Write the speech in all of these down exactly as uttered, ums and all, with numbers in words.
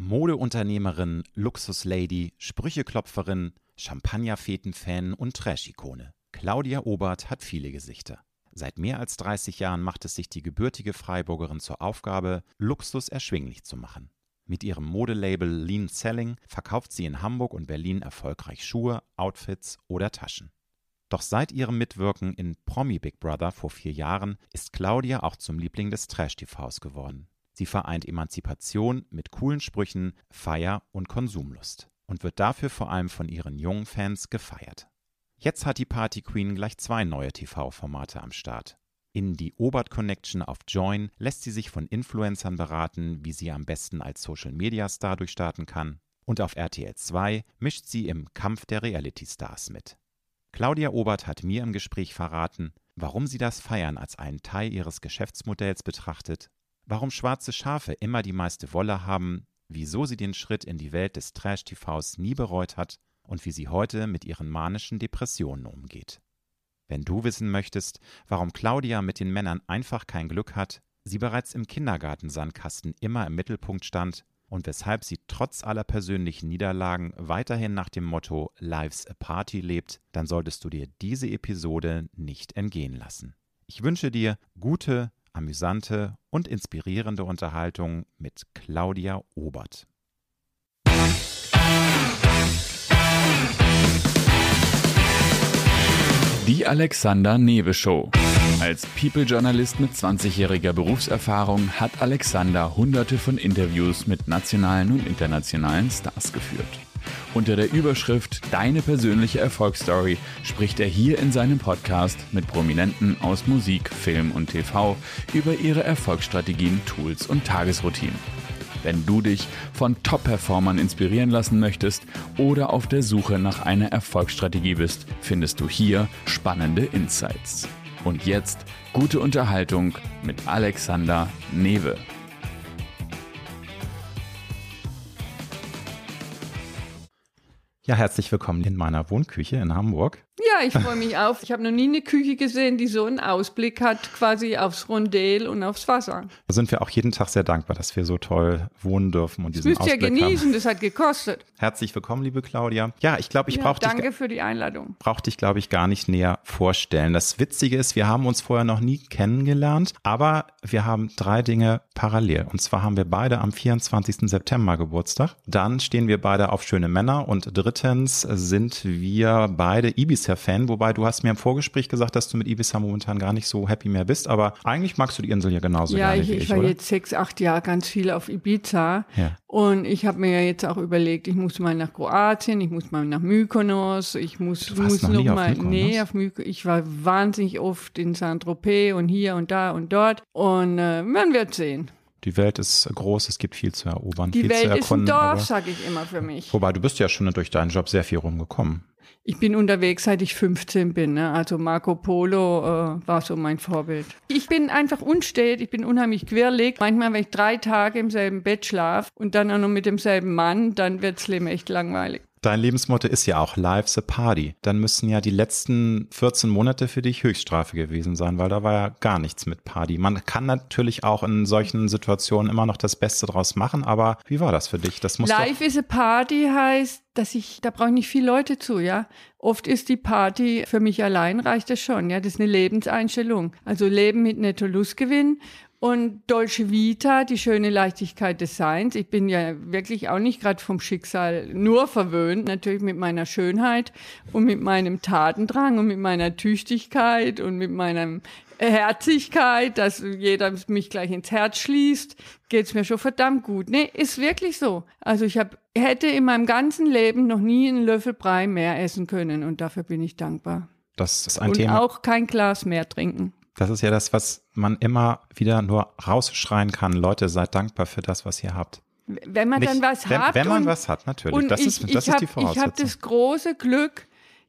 Modeunternehmerin, Luxuslady, Sprücheklopferin, Champagnerfeten-Fan und Trash-Ikone. Claudia Obert hat viele Gesichter. Seit mehr als dreißig Jahren macht es sich die gebürtige Freiburgerin zur Aufgabe, Luxus erschwinglich zu machen. Mit ihrem Modelabel Lean Selling verkauft sie in Hamburg und Berlin erfolgreich Schuhe, Outfits oder Taschen. Doch seit ihrem Mitwirken in Promi Big Brother vor vier Jahren ist Claudia auch zum Liebling des Trash-T Vs geworden. Sie vereint Emanzipation mit coolen Sprüchen, Feier und Konsumlust und wird dafür vor allem von ihren jungen Fans gefeiert. Jetzt hat die Party Queen gleich zwei neue T V-Formate am Start. In die Obert Connection auf Join lässt sie sich von Influencern beraten, wie sie am besten als Social-Media-Star durchstarten kann. Und auf R T L zwei mischt sie im Kampf der Reality-Stars mit. Claudia Obert hat mir im Gespräch verraten, warum sie das Feiern als einen Teil ihres Geschäftsmodells betrachtet, warum schwarze Schafe immer die meiste Wolle haben, wieso sie den Schritt in die Welt des Trash-T Vs nie bereut hat und wie sie heute mit ihren manischen Depressionen umgeht. Wenn du wissen möchtest, warum Claudia mit den Männern einfach kein Glück hat, sie bereits im Kindergartensandkasten immer im Mittelpunkt stand und weshalb sie trotz aller persönlichen Niederlagen weiterhin nach dem Motto Life's a Party lebt, dann solltest du dir diese Episode nicht entgehen lassen. Ich wünsche dir gute, amüsante und inspirierende Unterhaltung mit Claudia Obert. Die Alexander Newe Show. Als People-Journalist mit zwanzigjähriger Berufserfahrung hat Alexander hunderte von Interviews mit nationalen und internationalen Stars geführt. Unter der Überschrift Deine persönliche Erfolgsstory spricht er hier in seinem Podcast mit Prominenten aus Musik, Film und T V über ihre Erfolgsstrategien, Tools und Tagesroutinen. Wenn du dich von Top-Performern inspirieren lassen möchtest oder auf der Suche nach einer Erfolgsstrategie bist, findest du hier spannende Insights. Und jetzt gute Unterhaltung mit Alexander Newe. Ja, herzlich willkommen in meiner Wohnküche in Hamburg. Ja, ich freue mich auf. Ich habe noch nie eine Küche gesehen, die so einen Ausblick hat, quasi aufs Rondel und aufs Wasser. Da sind wir auch jeden Tag sehr dankbar, dass wir so toll wohnen dürfen und diesen Ausblick haben. Das müsst ihr genießen, haben. Das hat gekostet. Herzlich willkommen, liebe Claudia. Ja, ich glaube, ich ja, brauche dich. Danke für die Einladung. Brauche dich, glaube ich, gar nicht näher vorstellen. Das Witzige ist, wir haben uns vorher noch nie kennengelernt, aber wir haben drei Dinge parallel. Und zwar haben wir beide am vierundzwanzigsten September Geburtstag. Dann stehen wir beide auf schöne Männer und drittens sind wir beide Ibiza-Fan, wobei du hast mir im Vorgespräch gesagt, dass du mit Ibiza momentan gar nicht so happy mehr bist, aber eigentlich magst du die Insel ja genauso ja, gerne ich, wie ich, ich war oder? jetzt sechs, acht Jahre ganz viel auf Ibiza ja. Und ich habe mir ja jetzt auch überlegt, ich muss mal nach Kroatien, ich muss mal nach Mykonos, ich muss, du warst muss noch, noch nie mal, auf Mykonos? nee, auf Mykonos, ich war wahnsinnig oft in Saint-Tropez und hier und da und dort und äh, man wird sehen. Die Welt ist groß, es gibt viel zu erobern, Die viel Welt zu erkunden. ist ein Dorf, sage ich immer für mich. Wobei, du bist ja schon durch deinen Job sehr viel rumgekommen. Ich bin unterwegs, seit ich fünfzehn bin. Ne? Also Marco Polo äh, war so mein Vorbild. Ich bin einfach unstet, ich bin unheimlich quirlig. Manchmal, wenn ich drei Tage im selben Bett schlafe und dann auch noch mit demselben Mann, dann wird's Leben echt langweilig. Dein Lebensmotto ist ja auch Life's a Party. Dann müssen ja die letzten vierzehn Monate für dich Höchststrafe gewesen sein, weil da war ja gar nichts mit Party. Man kann natürlich auch in solchen Situationen immer noch das Beste draus machen, aber wie war das für dich? Das muss Life is a Party heißt, dass ich, da brauche ich nicht viele Leute zu, ja. Oft ist die Party, für mich allein reicht das schon, ja. Das ist eine Lebenseinstellung. Also Leben mit Netto-Lustgewinn. Und Dolce Vita, die schöne Leichtigkeit des Seins. Ich bin ja wirklich auch nicht gerade vom Schicksal nur verwöhnt. Natürlich mit meiner Schönheit und mit meinem Tatendrang und mit meiner Tüchtigkeit und mit meiner Herzigkeit, dass jeder mich gleich ins Herz schließt, geht's mir schon verdammt gut. Nee, ist wirklich so. Also ich hab, hätte in meinem ganzen Leben noch nie einen Löffel Brei mehr essen können und dafür bin ich dankbar. Das ist ein und Thema. Und auch kein Glas mehr trinken. Das ist ja das, was man immer wieder nur rausschreien kann. Leute, seid dankbar für das, was ihr habt. Wenn man Nicht, dann was wenn, hat. Wenn man und, was hat, natürlich. Und das ich, ist, das ich ist hab, die Voraussetzung. Ich habe das große Glück,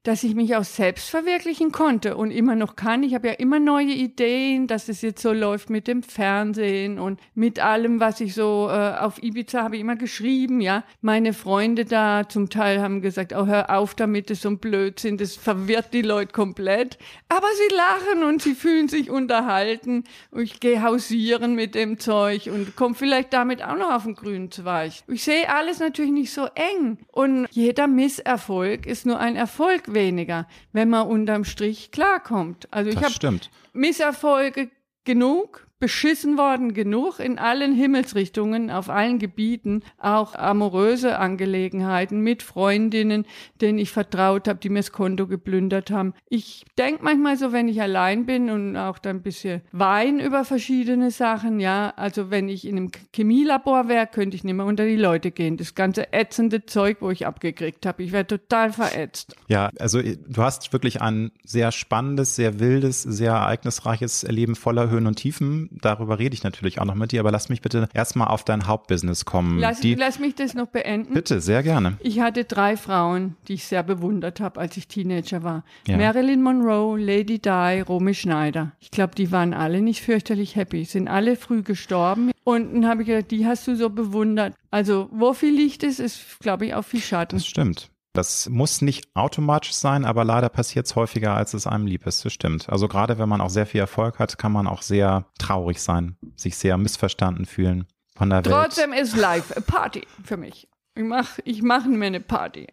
dass ich mich auch selbst verwirklichen konnte und immer noch kann. Ich habe ja immer neue Ideen, dass es jetzt so läuft mit dem Fernsehen und mit allem, was ich so äh, auf Ibiza habe ich immer geschrieben, ja. Meine Freunde da zum Teil haben gesagt, oh, hör auf damit, das ist so ein Blödsinn, das verwirrt die Leute komplett. Aber sie lachen und sie fühlen sich unterhalten. Und ich gehe hausieren mit dem Zeug und komme vielleicht damit auch noch auf den grünen Zweig. Ich sehe alles natürlich nicht so eng. Und jeder Misserfolg ist nur ein Erfolg weniger, wenn man unterm Strich klarkommt. Also ich habe Misserfolge genug, beschissen worden genug in allen Himmelsrichtungen, auf allen Gebieten, auch amoröse Angelegenheiten mit Freundinnen, denen ich vertraut habe, die mir das Konto geplündert haben. Ich denke manchmal so, wenn ich allein bin und auch dann ein bisschen wein über verschiedene Sachen, ja, also wenn ich in einem Chemielabor wäre, könnte ich nicht mehr unter die Leute gehen. Das ganze ätzende Zeug, wo ich abgekriegt habe, ich wäre total verätzt. Ja, also du hast wirklich ein sehr spannendes, sehr wildes, sehr ereignisreiches Leben voller Höhen und Tiefen. Darüber rede ich natürlich auch noch mit dir, aber lass mich bitte erstmal auf dein Hauptbusiness kommen. Lass, die, lass mich das noch beenden. Bitte, sehr gerne. Ich hatte drei Frauen, die ich sehr bewundert habe, als ich Teenager war. Ja. Marilyn Monroe, Lady Di, Romy Schneider. Ich glaube, die waren alle nicht fürchterlich happy, sind alle früh gestorben. Und dann habe ich gedacht, die hast du so bewundert. Also, wo viel Licht ist, ist, glaube ich, auch viel Schatten. Das stimmt. Das muss nicht automatisch sein, aber leider passiert es häufiger, als es einem lieb ist. Das stimmt. Also gerade wenn man auch sehr viel Erfolg hat, kann man auch sehr traurig sein, sich sehr missverstanden fühlen von der Welt. Trotzdem ist life a Party für mich. Ich mache ich mach mir eine Party.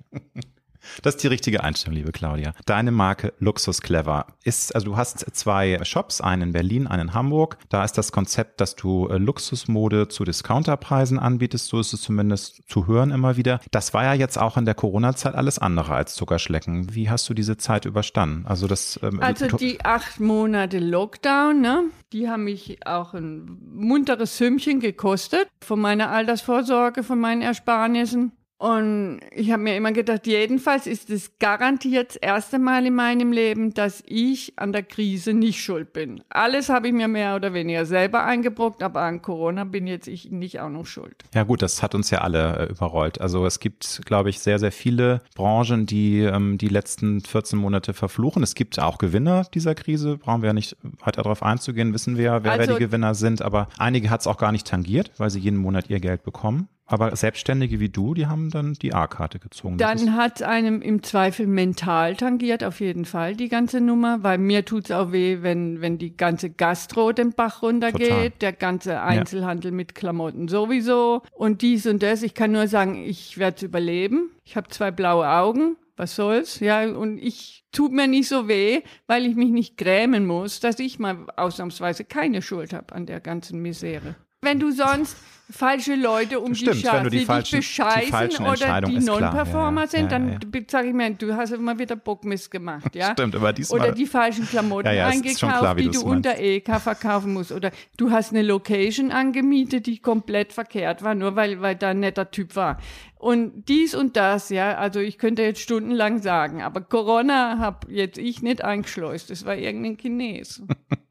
Das ist die richtige Einstellung, liebe Claudia. Deine Marke Luxus Clever ist, also du hast zwei Shops, einen in Berlin, einen in Hamburg. Da ist das Konzept, dass du Luxusmode zu Discounterpreisen anbietest. So ist es zumindest zu hören immer wieder. Das war ja jetzt auch in der Corona-Zeit alles andere als Zuckerschlecken. Wie hast du diese Zeit überstanden? Also das. Ähm, also die acht Monate Lockdown, ne? Die haben mich auch ein munteres Sümmchen gekostet von meiner Altersvorsorge, von meinen Ersparnissen. Und ich habe mir immer gedacht, jedenfalls ist es garantiert das erste Mal in meinem Leben, dass ich an der Krise nicht schuld bin. Alles habe ich mir mehr oder weniger selber eingebrockt, aber an Corona bin jetzt ich nicht auch noch schuld. Ja gut, das hat uns ja alle äh, überrollt. Also es gibt, glaube ich, sehr, sehr viele Branchen, die ähm, die letzten vierzehn Monate verfluchen. Es gibt auch Gewinner dieser Krise, brauchen wir ja nicht weiter darauf einzugehen, wissen wir ja, wer, also, wer die Gewinner sind. Aber einige hat es auch gar nicht tangiert, weil sie jeden Monat ihr Geld bekommen. Aber Selbstständige wie du, die haben dann die A-Karte gezogen. Dann hat einem im Zweifel mental tangiert, auf jeden Fall, die ganze Nummer, weil mir tut's auch weh, wenn wenn die ganze Gastro den Bach runtergeht, Total. Der ganze Einzelhandel ja. mit Klamotten sowieso und dies und das. Ich kann nur sagen, ich werde es überleben. Ich habe zwei blaue Augen. Was soll's? Ja, und ich tut mir nicht so weh, weil ich mich nicht grämen muss, dass ich mal ausnahmsweise keine Schuld habe an der ganzen Misere. Wenn du sonst falsche Leute um Stimmt, die Scheiße, die, die falschen, dich bescheißen die oder die Non-Performer ja, ja, sind, ja, dann ja, ja. sage ich mir, du hast immer wieder Bockmist gemacht, ja? Stimmt, aber diesmal... Oder die falschen Klamotten ja, ja, eingekauft, klar, die du unter meinst. E K verkaufen musst. Oder du hast eine Location angemietet, die komplett verkehrt war, nur weil, weil da ein netter Typ war. Und dies und das, ja, also ich könnte jetzt stundenlang sagen, aber Corona habe jetzt ich nicht eingeschleust, das war irgendein Chines.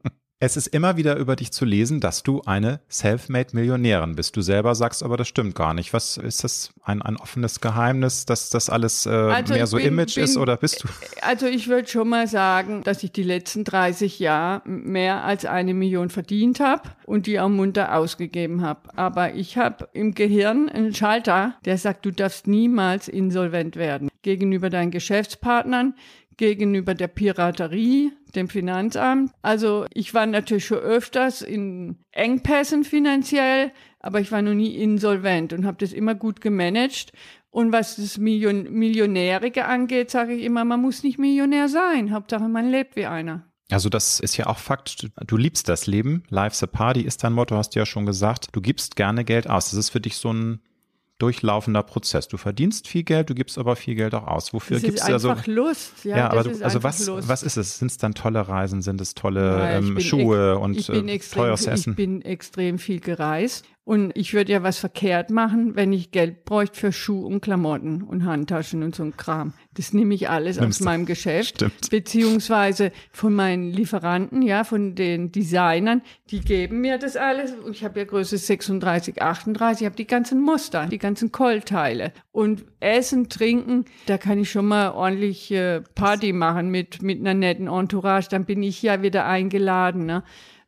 Es ist immer wieder über dich zu lesen, dass du eine Selfmade-Millionärin bist. Du selber sagst aber, das stimmt gar nicht. Was ist das, ein, ein offenes Geheimnis, dass das alles äh, also mehr so bin, Image bin, ist oder bist du? Also ich würde schon mal sagen, dass ich die letzten dreißig Jahre mehr als eine Million verdient habe und die auch munter ausgegeben habe. Aber ich habe im Gehirn einen Schalter, der sagt, du darfst niemals insolvent werden. Gegenüber deinen Geschäftspartnern, gegenüber der Piraterie, dem Finanzamt. Also ich war natürlich schon öfters in Engpässen finanziell, aber ich war noch nie insolvent und habe das immer gut gemanagt. Und was das Million- Millionärige angeht, sage ich immer, man muss nicht Millionär sein. Hauptsache, man lebt wie einer. Also das ist ja auch Fakt. Du liebst das Leben. Life's a Party ist dein Motto, hast du ja schon gesagt. Du gibst gerne Geld aus. Das ist für dich so ein durchlaufender Prozess. Du verdienst viel Geld, du gibst aber viel Geld auch aus. Wofür das gibst ist du also? Einfach Lust. Ja, ja aber das du, also was, Lust. was ist es? Sind es dann tolle Reisen? Sind es tolle ja, ähm, Schuhe und ich bin äh, extrem, teures Essen? Ich bin extrem viel gereist Und ich würde ja was verkehrt machen, wenn ich Geld bräuchte für Schuhe und Klamotten und Handtaschen und so ein Kram. Das nehme ich alles Nimmst aus meinem Geschäft, Stimmt. beziehungsweise von meinen Lieferanten, ja, von den Designern, die geben mir das alles. Und ich habe ja Größe sechsunddreißig, achtunddreißig, ich habe die ganzen Muster, die ganzen Kollteile. Und Essen, Trinken, da kann ich schon mal ordentlich äh, Party machen mit, mit einer netten Entourage, dann bin ich ja wieder eingeladen, ne?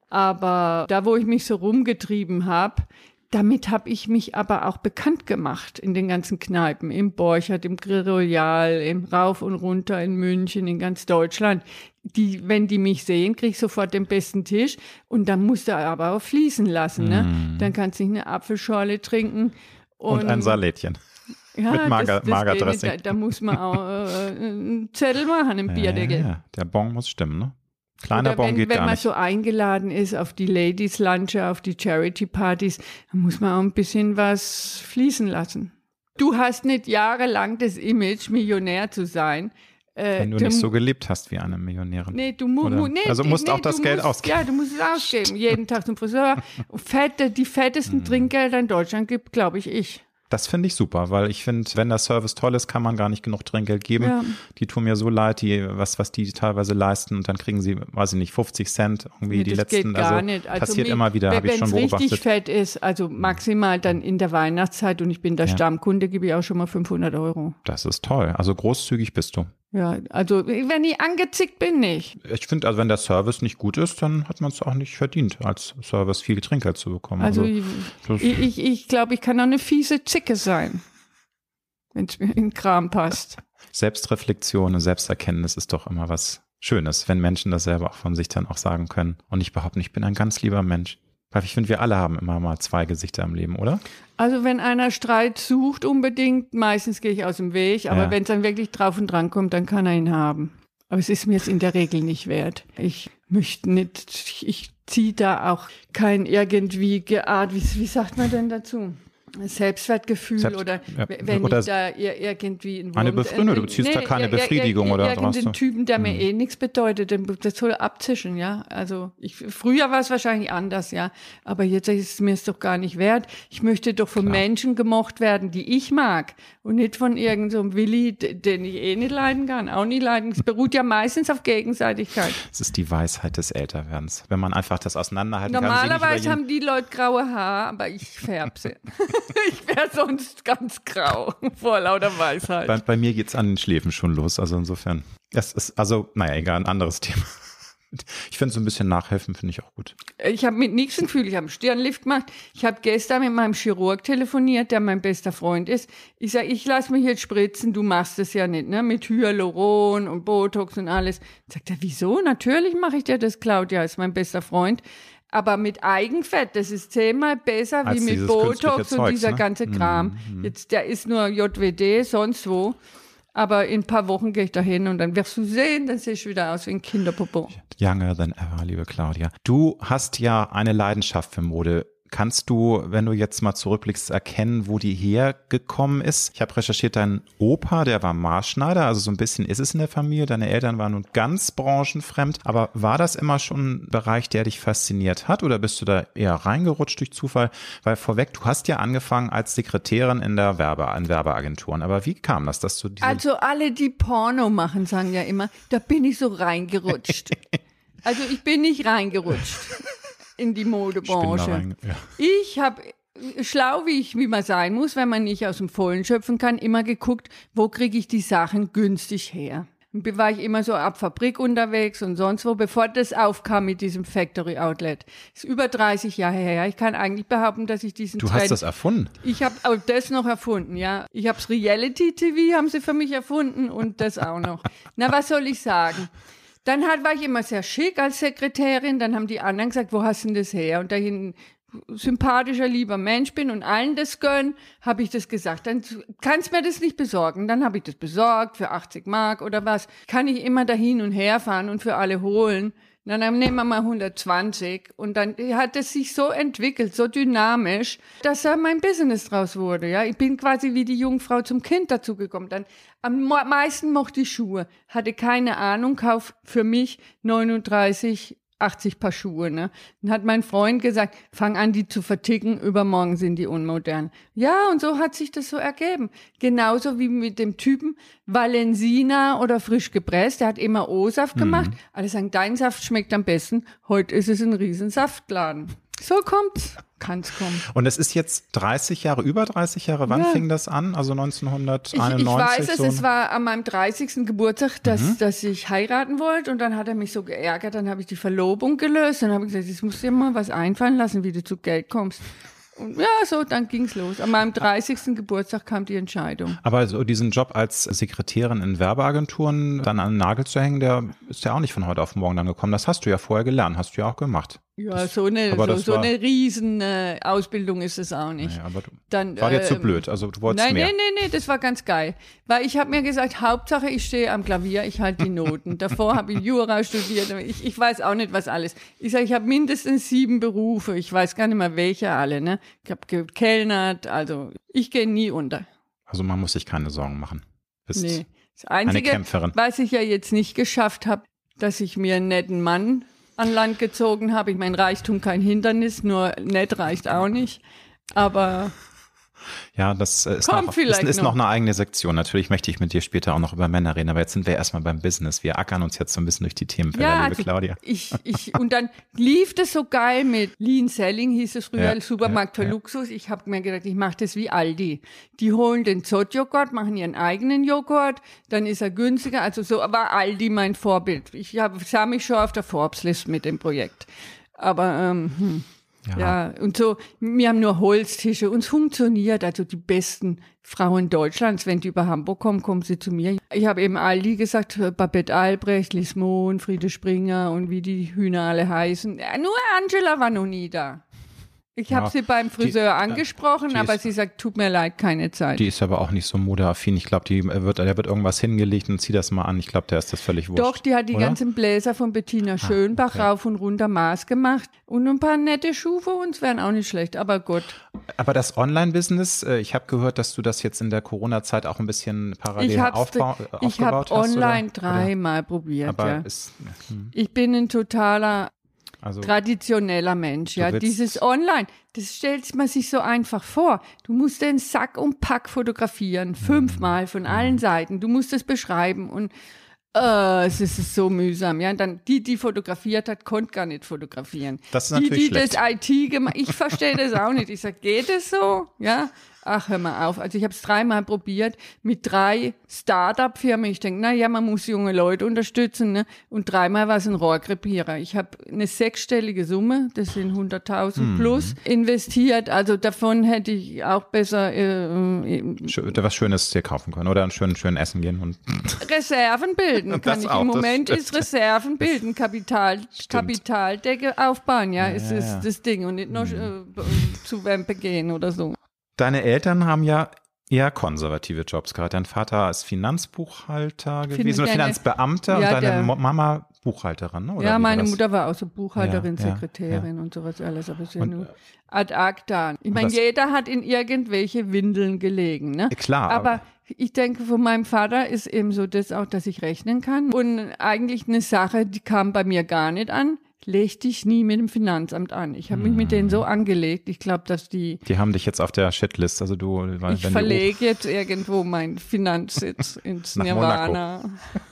Aber da, wo ich mich so rumgetrieben habe, damit habe ich mich aber auch bekannt gemacht in den ganzen Kneipen, im Borchert, im Grill Royal, im Rauf und Runter in München, in ganz Deutschland. Die, wenn die mich sehen, krieg ich sofort den besten Tisch und dann musst du aber auch fließen lassen. Ne? Mm. Dann kannst du nicht eine Apfelschorle trinken. Und, und ein Salätchen. Ja, mit Mager, das, das Magerdressing. Da, da muss man auch äh, einen Zettel machen im Bierdeckel. Ja, ja, der Bon muss stimmen, ne? Kleiner Oder Bon wenn, geht wenn gar man nicht. so eingeladen ist auf die Ladies Lunche, auf die Charity Partys, dann muss man auch ein bisschen was fließen lassen. Du hast nicht jahrelang das Image, Millionär zu sein. Äh, Wenn du nicht so gelebt hast wie eine Millionärin. Nee, du mu- Oder? mu- nee, also musst nee, auch das du Geld musst, ausgeben. Ja, du musst es ausgeben. Jeden Tag zum Friseur. Fette, die fettesten Mhm. Trinkgelder in Deutschland gibt, glaube ich, ich. Das finde ich super, weil ich finde, wenn der Service toll ist, kann man gar nicht genug Trinkgeld geben. Ja. Die tun mir so leid, die, was, was die teilweise leisten und dann kriegen sie, weiß ich nicht, fünfzig Cent irgendwie Nee, die das letzten. geht gar also nicht. Also passiert mir- immer wieder, habe ich schon Wenn es beobachtet. richtig fett ist, also maximal dann in der Weihnachtszeit und ich bin der Ja. Stammkunde, gebe ich auch schon mal fünfhundert Euro. Das ist toll. Also großzügig bist du. Ja, also wenn ich angezickt bin, nicht. Ich finde, also wenn der Service nicht gut ist, dann hat man es auch nicht verdient, als Service viel Trinkgeld zu bekommen. Also Also, ich das- ich, ich, ich glaube, ich kann auch eine fiese Zicke sein, wenn es mir in den Kram passt. Selbstreflexion und Selbsterkenntnis ist doch immer was Schönes, wenn Menschen das selber auch von sich dann auch sagen können. Und ich behaupte, ich bin ein ganz lieber Mensch. Weil ich finde, wir alle haben immer mal zwei Gesichter im Leben, oder? Also wenn einer Streit sucht unbedingt, meistens gehe ich aus dem Weg, aber Ja. wenn es dann wirklich drauf und dran kommt, dann kann er ihn haben. Aber es ist mir jetzt in der Regel nicht wert. Ich möchte nicht, ich ziehe da auch kein irgendwie geart, wie, wie sagt man denn dazu? Selbstwertgefühl Selbst- oder ja, wenn oder ich da ir- irgendwie einen eine Wurm- Befriedigung, du beziehst da keine ir- ir- Befriedigung, ir- oder irgendeinen was du- Typen, der mir eh nichts bedeutet, den- das soll abzischen, ja. Also ich, früher war es wahrscheinlich anders, ja. Aber jetzt ist es mir es doch gar nicht wert. Ich möchte doch von Klar. Menschen gemocht werden, die ich mag und nicht von irgendeinem so Willi, d- den ich eh nicht leiden kann, auch nie leiden. Es beruht ja meistens auf Gegenseitigkeit. Es ist die Weisheit des Älterwerdens. Wenn man einfach das auseinanderhalten kann. Normalerweise sich nicht über haben die Leute graue Haare, aber ich färbe sie. Ich wäre sonst ganz grau vor lauter Weisheit. jeden, bei, bei mir geht's an den Schläfen schon los. Also insofern. Es ist, also, naja, egal, ein anderes Thema. Ich finde so ein bisschen nachhelfen, finde ich auch gut. Ich habe mit nichts ein Gefühl, ich habe einen Stirnlift gemacht. Ich habe gestern mit meinem Chirurg telefoniert, der mein bester Freund ist. Ich sage, ich lasse mich jetzt spritzen, du machst es ja nicht, ne? Mit Hyaluron und Botox und alles. Sagt er, wieso? Natürlich mache ich dir das, Claudia, ist mein bester Freund. Aber mit Eigenfett, das ist zehnmal besser Als wie mit dieses Botox künstliche und Zeugs, dieser ne? ganze Mhm, Kram. Jetzt, der ist nur J W D, sonst wo. Aber in ein paar Wochen gehe ich da hin und dann wirst du sehen, dann sehe ich wieder aus wie ein Kinderpopo. Younger than ever, liebe Claudia. Du hast ja eine Leidenschaft für Mode. Kannst du, wenn du jetzt mal zurückblickst, erkennen, wo die hergekommen ist? Ich habe recherchiert, dein Opa, der war Maßschneider, also so ein bisschen ist es in der Familie. Deine Eltern waren nun ganz branchenfremd. Aber war das immer schon ein Bereich, der dich fasziniert hat oder bist du da eher reingerutscht durch Zufall? Weil vorweg, du hast ja angefangen als Sekretärin in der Werbe, in Werbeagenturen. Aber wie kam das, dass du diese... Also alle, die Porno machen, sagen ja immer, da bin ich so reingerutscht. Also ich bin nicht reingerutscht in die Ich bin da Modebranche. rein- ja. Ich habe, schlau wie ich, wie man sein muss, wenn man nicht aus dem Vollen schöpfen kann, immer geguckt, wo kriege ich die Sachen günstig her. Und war ich immer so ab Fabrik unterwegs und sonst wo, bevor das aufkam mit diesem Factory Outlet. Ist über dreißig Jahre her. Ich kann eigentlich behaupten, dass ich diesen Du Trend... hast das erfunden. Ich habe auch das noch erfunden, ja. Ich habe Reality-T V, haben sie für mich erfunden und das auch noch. Na, was soll ich sagen? Dann halt, war ich immer sehr schick als Sekretärin, dann haben die anderen gesagt, wo hast du denn das her? Und da ich ein sympathischer, lieber Mensch bin und allen das gönn, habe ich das gesagt. Dann kannst mir das nicht besorgen. Dann habe ich das besorgt für achtzig Mark oder was. Kann ich immer da hin und her fahren und für alle holen. Na, dann nehmen wir mal hundertzwanzig und dann hat es sich so entwickelt, so dynamisch, dass da mein Business draus wurde. Ja, ich bin quasi wie die Jungfrau zum Kind dazugekommen. Dann am meisten mochte ich Schuhe, hatte keine Ahnung, kauf für mich neununddreißig achtzig Paar Schuhe. Ne? Dann hat mein Freund gesagt, fang an, die zu verticken, übermorgen sind die unmodern. Ja, und so hat sich das so ergeben. Genauso wie mit dem Typen Valensina oder frisch gepresst, der hat immer O-Saft gemacht. Mhm. Alle sagen, dein Saft schmeckt am besten. Heute ist es ein riesen Saftladen. So kommt's. Kann's kommen. Und es ist jetzt dreißig Jahre, über dreißig Jahre. Wann ja. fing das an? Also neunzehnhunderteinundneunzig? Ich, ich weiß es, so es war an meinem dreißigsten Geburtstag, dass, mhm. dass ich heiraten wollte. Und dann hat er mich so geärgert, dann habe ich die Verlobung gelöst. Dann habe ich gesagt, jetzt musst du dir mal was einfallen lassen, wie du zu Geld kommst. Und ja, so, dann ging's los. An meinem dreißigsten Geburtstag kam die Entscheidung. Aber so diesen Job als Sekretärin in Werbeagenturen dann an den Nagel zu hängen, der ist ja auch nicht von heute auf morgen dann gekommen. Das hast du ja vorher gelernt, hast du ja auch gemacht. Ja, das, so eine, so, so eine riesen äh, Ausbildung ist es auch nicht. Naja, aber du, dann, war dir äh, zu blöd, also du wolltest nein, mehr. Nein, nein, nein, das war ganz geil. Weil ich habe mir gesagt, Hauptsache ich stehe am Klavier, ich halte die Noten. Davor habe ich Jura studiert, ich, ich weiß auch nicht, was alles. Ich sage, ich habe mindestens sieben Berufe, ich weiß gar nicht mehr, welche alle. Ne? Ich habe gekellnert, also ich gehe nie unter. Also man muss sich keine Sorgen machen. Bist nee. Das Einzige, eine Kämpferin. Was ich ja jetzt nicht geschafft habe, dass ich mir einen netten Mann an Land gezogen habe. Ich meine, Reichtum kein Hindernis, nur nett reicht auch nicht. Aber ja, das ist, Kommt noch, vielleicht ist, ist noch. noch eine eigene Sektion. Natürlich möchte ich mit dir später auch noch über Männer reden, aber jetzt sind wir erstmal beim Business. Wir ackern uns jetzt so ein bisschen durch die Themenfelder, ja, liebe also Claudia. Ich, ich, und dann lief das so geil mit Lean Selling, hieß es früher, Ja, Supermarkt ja, für ja. Luxus. Ich habe mir gedacht, ich mache das wie Aldi. Die holen den Zott-Joghurt, machen ihren eigenen Joghurt, dann ist er günstiger. Also so war Aldi mein Vorbild. Ich hab, sah mich schon auf der Forbes-List mit dem Projekt. Aber ähm, hm. Ja. ja, und so, wir haben nur Holztische, uns funktioniert, also die besten Frauen Deutschlands, wenn die über Hamburg kommen, kommen sie zu mir. Ich habe eben Aldi gesagt, Babette Albrecht, Liz Mohn, Friede Springer und wie die Hühner alle heißen. Ja, nur Angela war noch nie da. Ich Ja, habe sie beim Friseur die- angesprochen, die aber ist- sie sagt, tut mir leid, keine Zeit. Die ist aber auch nicht so modeaffin. Ich glaube, die wird, der wird irgendwas hingelegt und zieh das mal an. Ich glaube, der ist das völlig wurscht. Doch, die hat die oder? ganzen Bläser von Bettina Schönbach okay. rauf und runter Maß gemacht. Und ein paar nette Schuhe für uns wären auch nicht schlecht, aber gut. Aber das Online-Business, äh, ich habe gehört, dass du das jetzt in der Corona-Zeit auch ein bisschen parallel Ich habe aufbau, äh, ich hab aufgebaut hast. online oder? dreimal probiert. Aber ja. ist, hm, Ich bin ein totaler also traditioneller Mensch. Ja, willst- dieses Online, das stellt man sich so einfach vor. Du musst den Sack und Pack fotografieren, fünfmal von allen Seiten. Du musst es beschreiben und äh, es ist so mühsam. Ja, und dann die, die fotografiert hat, konnte gar nicht fotografieren. Das ist die, natürlich die das schlecht. I T gemacht, ich verstehe das auch nicht. Ich sag, geht es so? Ja. Ach, hör mal auf. Also ich habe es dreimal probiert mit drei Start-up-Firmen. Ich denke, na ja, man muss junge Leute unterstützen. Ne? Und dreimal war es ein Rohrkrepierer. Ich habe eine sechsstellige Summe, das sind hunderttausend plus, investiert. Also davon hätte ich auch besser äh, schön, was Schönes dir kaufen können oder ein schön, schön essen gehen. Und Reserven bilden. Das Kann ich auch, im das Moment stimmt. ist Reserven bilden, Kapital, Kapitaldecke aufbauen. Ja, Ja, ist ja, das, ja. das Ding und nicht noch äh, zu Wempe gehen oder so. deine Eltern haben ja eher konservative Jobs gehabt. Dein Vater ist Finanzbuchhalter gewesen, oder deine- Finanzbeamter Ja, und deine der- Mo- Mama Buchhalterin, ne? Oder Ja, wie war meine das? Mutter war auch so Buchhalterin, Ja, ja, Sekretärin und sowas alles, aber ist ja Und, nur ad acta. Ich meine, das- jeder hat in irgendwelche Windeln gelegen, ne? Ja, klar, Aber, aber- ich denke, von meinem Vater ist eben so das auch, dass ich rechnen kann. Und eigentlich eine Sache, die kam bei mir gar nicht an, leg dich nie mit dem Finanzamt an. Ich habe mich mit denen so angelegt. Ich glaube, dass die, Die haben dich jetzt auf der Shitlist, also du, weil, ich wenn verlege jetzt irgendwo meinen Finanzsitz ins Nach Nirvana.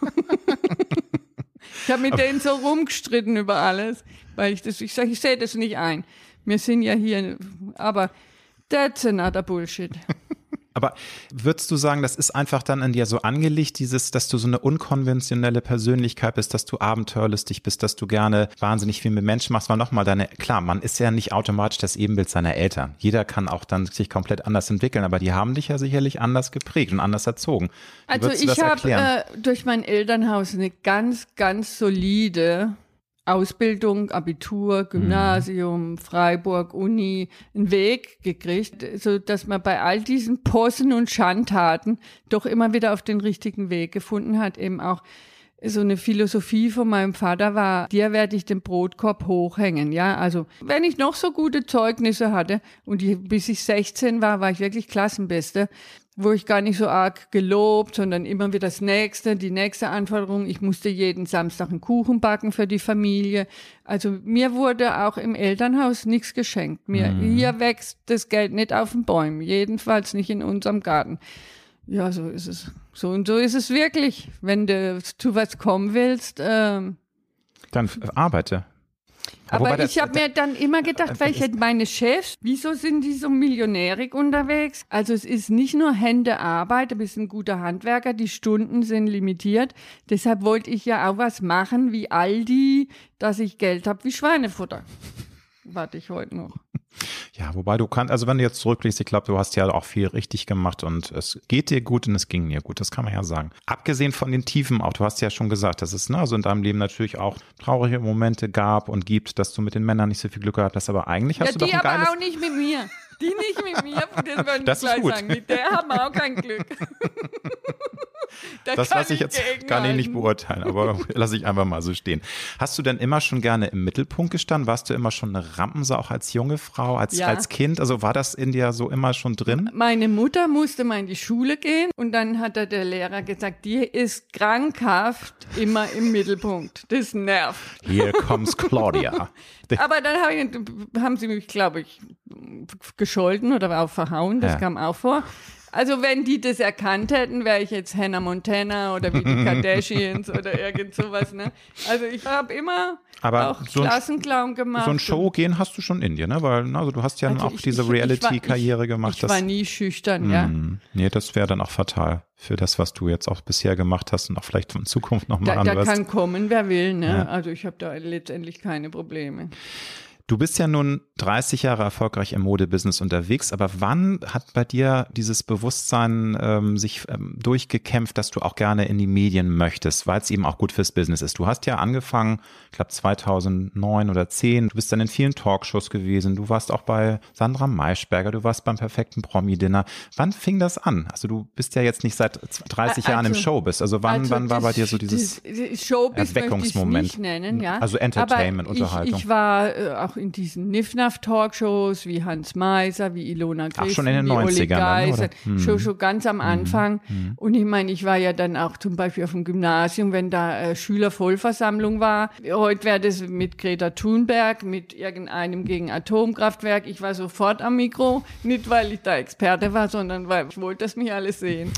Ich habe mit denen so rumgestritten über alles, weil ich das, ich sage, ich sehe das nicht ein. Wir sind ja hier, aber that's another Bullshit. Aber würdest du sagen, das ist einfach dann in dir so angelegt, dieses, dass du so eine unkonventionelle Persönlichkeit bist, dass du abenteuerlustig bist, dass du gerne wahnsinnig viel mit Menschen machst, weil nochmal deine, klar, man ist ja nicht automatisch das Ebenbild seiner Eltern. Jeder kann auch dann sich komplett anders entwickeln, aber die haben dich ja sicherlich anders geprägt und anders erzogen. Wie Also würdest du das ich habe erklären? äh, durch mein Elternhaus eine ganz, ganz solide Ausbildung, Abitur, Gymnasium, Freiburg, Uni, einen Weg gekriegt, so dass man bei all diesen Possen und Schandtaten doch immer wieder auf den richtigen Weg gefunden hat. Eben auch so eine Philosophie von meinem Vater war, dir werde ich den Brotkorb hochhängen, ja. Also, wenn ich noch so gute Zeugnisse hatte und die, bis ich sechzehn war, war ich wirklich Klassenbeste. wo ich gar nicht so arg gelobt, sondern immer wieder das Nächste, die nächste Anforderung. Ich musste jeden Samstag einen Kuchen backen für die Familie. Also mir wurde auch im Elternhaus nichts geschenkt. Mir, mhm. Hier wächst das Geld nicht auf den Bäumen, jedenfalls nicht in unserem Garten. Ja, so ist es. So und so ist es wirklich. Wenn du zu was kommen willst, ähm, dann arbeite. Aber Wobei ich habe mir dann immer gedacht, weil ich hätte meine Chefs, wieso sind die so millionärig unterwegs? Also es ist nicht nur Hände Arbeit, du bist ein guter Handwerker, die Stunden sind limitiert. Deshalb wollte ich ja auch was machen wie Aldi, dass ich Geld habe wie Schweinefutter. Warte ich heute noch. Ja, wobei du kannst, also wenn du jetzt zurückblickst, ich glaube, du hast ja auch viel richtig gemacht und es geht dir gut und es ging dir gut, das kann man ja sagen. Abgesehen von den Tiefen auch, du hast ja schon gesagt, dass es ne, also in deinem Leben natürlich auch traurige Momente gab und gibt, dass du mit den Männern nicht so viel Glück gehabt hast, aber eigentlich hast ja, du doch ein geiles... die aber auch nicht mit mir. Die nicht mit mir, das würden das die ist gleich gut. sagen. Mit der haben wir auch kein Glück. Da das lasse ich jetzt gar nicht, nicht beurteilen, aber lasse ich einfach mal so stehen. Hast du denn immer schon gerne im Mittelpunkt gestanden? Warst du immer schon eine Rampensau, auch als junge Frau, als, ja. als Kind? Also war das in dir so immer schon drin? Meine Mutter musste mal in die Schule gehen und dann hat der Lehrer gesagt, die ist krankhaft immer im Mittelpunkt. Das nervt. Here comes Claudia. Aber dann hab ich, haben sie mich, glaube ich, gescholten oder auch verhauen, das ja. kam auch vor. Also wenn die das erkannt hätten, wäre ich jetzt Hannah Montana oder wie die Kardashians oder irgend sowas. Ne? Also ich habe immer aber auch so Klassenclown gemacht. So ein Showgehen hast du schon in dir, ne? Weil also du hast ja also auch ich, diese Reality-Karriere gemacht. Ich, ich war nie schüchtern, mh, ja. Nee, das wäre dann auch fatal für das, was du jetzt auch bisher gemacht hast und auch vielleicht in Zukunft nochmal da, anderes. Da kann kommen, wer will. Ne? Ja. Also ich habe da letztendlich keine Probleme. Du bist ja nun dreißig Jahre erfolgreich im Modebusiness unterwegs, aber wann hat bei dir dieses Bewusstsein ähm, sich ähm, durchgekämpft, dass du auch gerne in die Medien möchtest, weil es eben auch gut fürs Business ist? Du hast ja angefangen, ich glaube zweitausendneun oder zehn, du bist dann in vielen Talkshows gewesen, du warst auch bei Sandra Maischberger, du warst beim perfekten Promi-Dinner. Wann fing das an? Also du bist ja jetzt nicht seit dreißig also, Jahren im Showbiz, also wann, also wann war bei dir so dieses das, Showbiz Erweckungsmoment? Möchte ich nicht nennen, ja. Also Entertainment, aber Unterhaltung. Ich, ich war äh, auch in diesen Nifnaf-Talkshows wie Hans Meiser, wie Ilona Griffen, Ach, schon in den wie neunzigern, Uli Geisel, hm. schon, schon ganz am Anfang. Hm. Und ich meine, ich war ja dann auch zum Beispiel auf dem Gymnasium, wenn da äh, Schülervollversammlung war. Heute wäre das mit Greta Thunberg, mit irgendeinem gegen Atomkraftwerk. Ich war sofort am Mikro, nicht weil ich da Experte war, sondern weil ich wollte, dass mich alle sehen.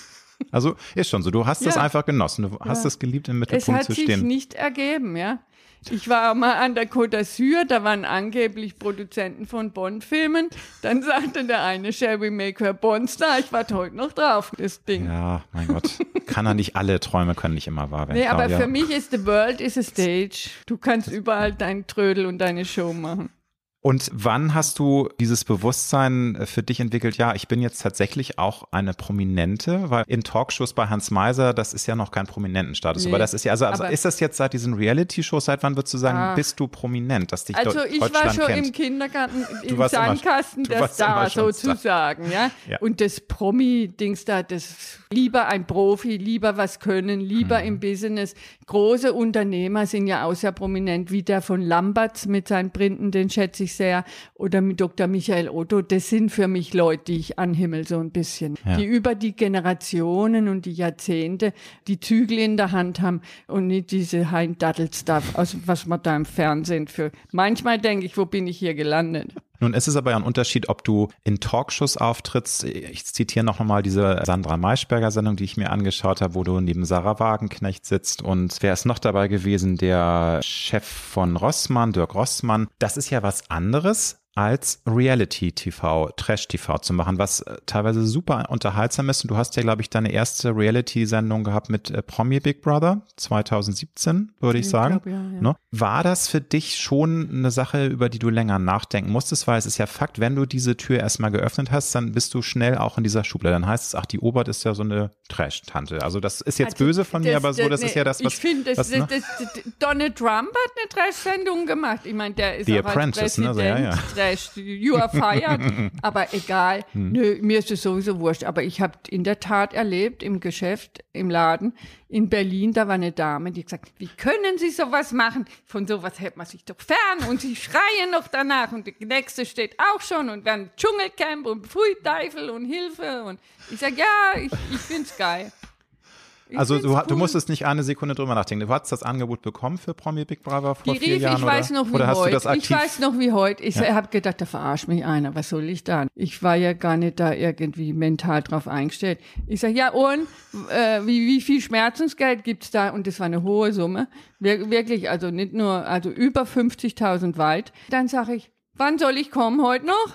Also ist schon so, du hast ja. das einfach genossen, du hast es ja. geliebt, im Mittelpunkt zu stehen. Es hat sich nicht ergeben, ja. Ich war mal an der Côte d'Azur, da waren angeblich Produzenten von Bond-Filmen. Dann sagte der eine, shall we make her Bond-Star? Ich warte heute noch drauf, das Ding. Ja, mein Gott. Kann er nicht, alle Träume können nicht immer wahr werden. Nee, aber Claudia. Für mich ist the world is a stage. Du kannst überall dein Trödel und deine Show machen. Und wann hast du dieses Bewusstsein für dich entwickelt, ja, ich bin jetzt tatsächlich auch eine Prominente, weil in Talkshows bei Hans Meiser, das ist ja noch kein Prominentenstatus, nee, aber das ist ja, also, also ist das jetzt seit diesen Reality-Shows, seit wann würdest du sagen, ah, bist du prominent, dass dich also Deutschland kennt? Also ich war schon kennt. Im Kindergarten, im Sandkasten immer, der Star sozusagen, ja? ja. Und das Promi-Dings da, das lieber ein Profi, lieber was können, lieber mhm. im Business. Große Unternehmer sind ja auch sehr prominent, wie der von Lamberts mit seinen Printen, den schätze ich sehr, oder mit Doktor Michael Otto, das sind für mich Leute, die ich anhimmel so ein bisschen, ja. die über die Generationen und die Jahrzehnte die Zügel in der Hand haben und nicht diese Hein-Dattel-Stuff, also was man da im Fernsehen für. Manchmal denke ich, wo bin ich hier gelandet? Nun ist es aber ja ein Unterschied, ob du in Talkshows auftrittst. Ich zitiere noch mal diese Sandra Maischberger Sendung, die ich mir angeschaut habe, wo du neben Sarah Wagenknecht sitzt. Und wer ist noch dabei gewesen? Der Chef von Rossmann, Dirk Rossmann. Das ist ja was anderes als Reality-T V, Trash-T V zu machen, was äh, teilweise super unterhaltsam ist. Und du hast ja, glaube ich, deine erste Reality-Sendung gehabt mit äh, Promi Big Brother zweitausendsiebzehn, würde ich, ich sagen. Glaub, ja, ja. Ne? War das für dich schon eine Sache, über die du länger nachdenken musstest? Weil es ist ja Fakt, wenn du diese Tür erstmal geöffnet hast, dann bist du schnell auch in dieser Schublade. Dann heißt es, ach, die Obert ist ja so eine Trash-Tante. Also das ist jetzt also, böse von das, mir, aber so, das, das ist ja das, was... Ich finde, das, was, das, ne? das, Donald Trump hat eine Trash-Sendung gemacht. Ich meine, der ist The auch als Apprentice, Präsident ne? So, ja, ja. Trash, you are fired. Aber egal, hm. nö, mir ist es sowieso wurscht. Aber ich habe in der Tat erlebt, im Geschäft, im Laden in Berlin, da war eine Dame, die gesagt, wie können Sie sowas machen? Von sowas hält man sich doch fern. Und sie schreien noch danach. Und die nächste steht auch schon und dann Dschungelcamp und Pfui Teufel und Hilfe. Und ich sage, ja, ich, ich find's geil. Ich also du, cool. du musstest nicht eine Sekunde drüber nachdenken. Du hast das Angebot bekommen für Promi Big Brother vor die vier rief, Jahren, ich oder? weiß noch wie oder hast heute. du das aktiv? Ich weiß noch wie heute. Ich ja. habe gedacht, da verarscht mich einer. Was soll ich da? Ich war ja gar nicht da irgendwie mental drauf eingestellt. Ich sage, ja und, äh, wie, wie viel Schmerzensgeld gibt's da? Und das war eine hohe Summe. Wir, wirklich, also nicht nur, also über fünfzigtausend weit. Dann sage ich, wann soll ich kommen? Heute noch?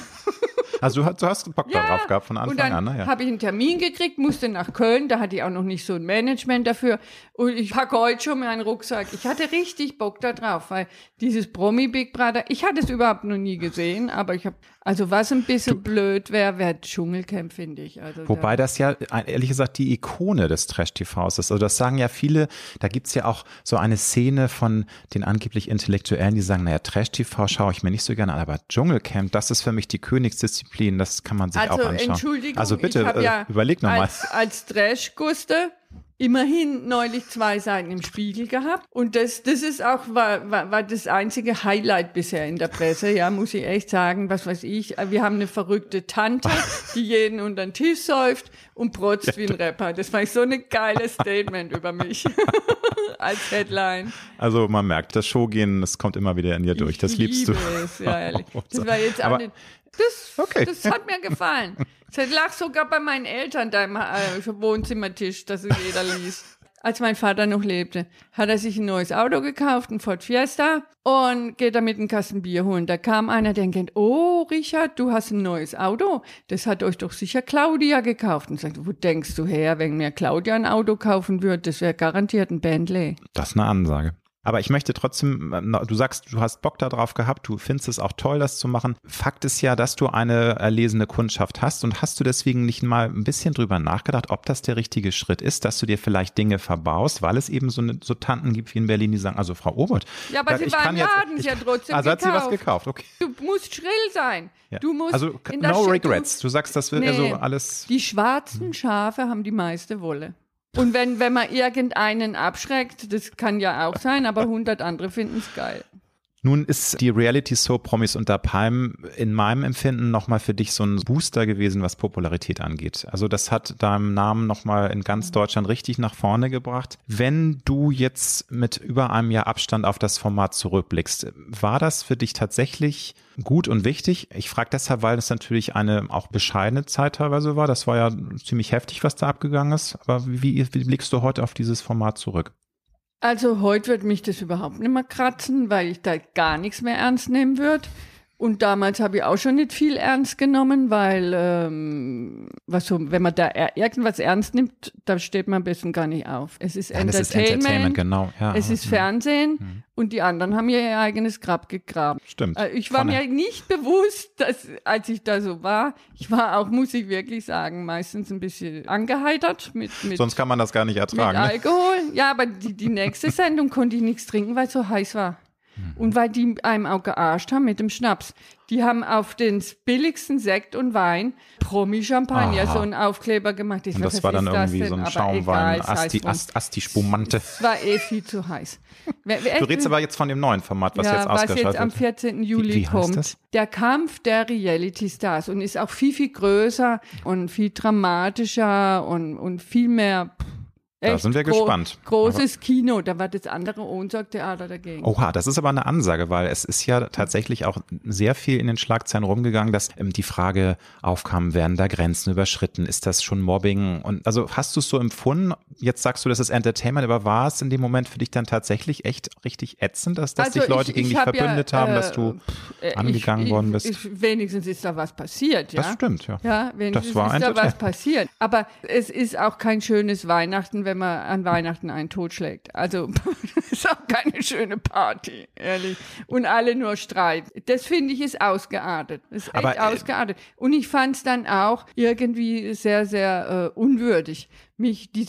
Also du hast, du hast Bock ja, darauf gehabt von Anfang und dann an, ne? Ja. habe ich einen Termin gekriegt, musste nach Köln, da hatte ich auch noch nicht so ein Management dafür. Und ich packe heute schon meinen Rucksack. Ich hatte richtig Bock da drauf, weil dieses Promi Big Brother, ich hatte es überhaupt noch nie gesehen, aber ich habe, also was ein bisschen du, blöd wäre, wäre Dschungelcamp, finde ich. Also wobei da, das ja, ehrlich gesagt, die Ikone des Trash-T Vs ist. Also das sagen ja viele, da gibt's ja auch so eine Szene von den angeblich Intellektuellen, die sagen, naja, Trash-T V schaue ich mir nicht so gerne an, aber Dschungelcamp, das ist für mich die Königsdisziplin, das kann man sich also, auch anschauen. Entschuldigung, also bitte, ich äh, ja überleg nochmal. Als, als Trash-Guste immerhin neulich zwei Seiten im Spiegel gehabt. Und das, das ist auch, war, war, war das einzige Highlight bisher in der Presse. Ja, muss ich echt sagen, was weiß ich. Wir haben eine verrückte Tante, die jeden unter den Tisch säuft und protzt wie ein Rapper. Das war so ein geiles Statement über mich. Als Headline. Also man merkt, das Showgehen, das kommt immer wieder in dir durch. Das ich liebst liebe du. Es, ja, ehrlich. Das war jetzt auch nicht, das, okay. das hat mir gefallen. Es lag sogar bei meinen Eltern da im äh, Wohnzimmertisch, dass es jeder liest. Als mein Vater noch lebte, hat er sich ein neues Auto gekauft, ein Ford Fiesta, und geht damit einen Kasten Bier holen. Da kam einer, der denkt, oh, Richard, du hast ein neues Auto. Das hat euch doch sicher Claudia gekauft. Und sagt, wo denkst du her, wenn mir Claudia ein Auto kaufen würde? Das wäre garantiert ein Bentley. Das ist eine Ansage. Aber ich möchte trotzdem, du sagst, du hast Bock darauf gehabt, du findest es auch toll, das zu machen. Fakt ist ja, dass du eine erlesene Kundschaft hast, und hast du deswegen nicht mal ein bisschen drüber nachgedacht, ob das der richtige Schritt ist, dass du dir vielleicht Dinge verbaust, weil es eben so, eine, so Tanten gibt wie in Berlin, die sagen, also Frau Obert. Ja, aber sie war im Laden, sie hat trotzdem also gekauft. Also hat sie was gekauft, okay. Du musst schrill sein. Ja. Du musst also in no der regrets, du sagst, das wird nee, also alles. Die schwarzen Schafe haben die meiste Wolle. Und wenn, wenn man irgendeinen abschreckt, das kann ja auch sein, aber hundert andere finden es geil. Nun ist die Reality-Soap Promis unter Palmen in meinem Empfinden nochmal für dich so ein Booster gewesen, was Popularität angeht. Also das hat deinem Namen nochmal in ganz Deutschland richtig nach vorne gebracht. Wenn du jetzt mit über einem Jahr Abstand auf das Format zurückblickst, war das für dich tatsächlich gut und wichtig? Ich frage deshalb, weil es natürlich eine auch bescheidene Zeit teilweise war. Das war ja ziemlich heftig, was da abgegangen ist. Aber wie, wie blickst du heute auf dieses Format zurück? Also heute wird mich das überhaupt nicht mehr kratzen, weil ich da gar nichts mehr ernst nehmen würde. Und damals habe ich auch schon nicht viel ernst genommen, weil ähm, was so, wenn man da er, irgendwas ernst nimmt, da steht man am besten gar nicht auf. Es ist, ja, Entertainment, das ist Entertainment, genau. Ja, es ist Fernsehen mhm. und die anderen haben ihr eigenes Grab gegraben. Stimmt. Äh, ich war Vorne. mir nicht bewusst, dass, als ich da so war, ich war auch, muss ich wirklich sagen, meistens ein bisschen angeheitert mit, mit sonst kann man das gar nicht ertragen. Mit ne? Alkohol. Ja, aber die, die nächste Sendung konnte ich nichts trinken, weil es so heiß war. Und weil die einem auch gearscht haben mit dem Schnaps. Die haben auf den billigsten Sekt und Wein Promi-Champagner so einen Aufkleber gemacht. Ich und sag, das war dann irgendwie denn? so ein Aber Schaumwein, egal, Asti, Ast, Asti Spumante. Es war eh viel zu heiß. Wer, wer, du redest aber jetzt von dem neuen Format, was ja, jetzt ausgestrahlt wird. Was jetzt am vierzehnten Juli wie, wie kommt. Das? Der Kampf der Reality-Stars, und ist auch viel, viel größer und viel dramatischer und, und viel mehr... Da sind wir gro- gespannt. Großes aber Kino, da war das andere Ohnsorg-Theater dagegen. Oha, das ist aber eine Ansage, weil es ist ja tatsächlich auch sehr viel in den Schlagzeilen rumgegangen, dass ähm, die Frage aufkam, werden da Grenzen überschritten? Ist das schon Mobbing? Und also hast du es so empfunden? Jetzt sagst du, das ist Entertainment, aber war es in dem Moment für dich dann tatsächlich echt richtig ätzend, dass, dass also sich Leute ich, gegen ich dich hab verbündet ja, haben, äh, dass du äh, angegangen ich, worden bist? Ich, ich, wenigstens ist da was passiert, ja. Das stimmt, ja. Ja, wenigstens das war ist da was passiert. Aber es ist auch kein schönes Weihnachten, wenn man an Weihnachten einen totschlägt. Also das ist auch keine schöne Party, ehrlich. Und alle nur Streit. Das finde ich ist ausgeartet. Das ist echt Aber, äh, ausgeartet. Und ich fand es dann auch irgendwie sehr, sehr äh, unwürdig, mich dieser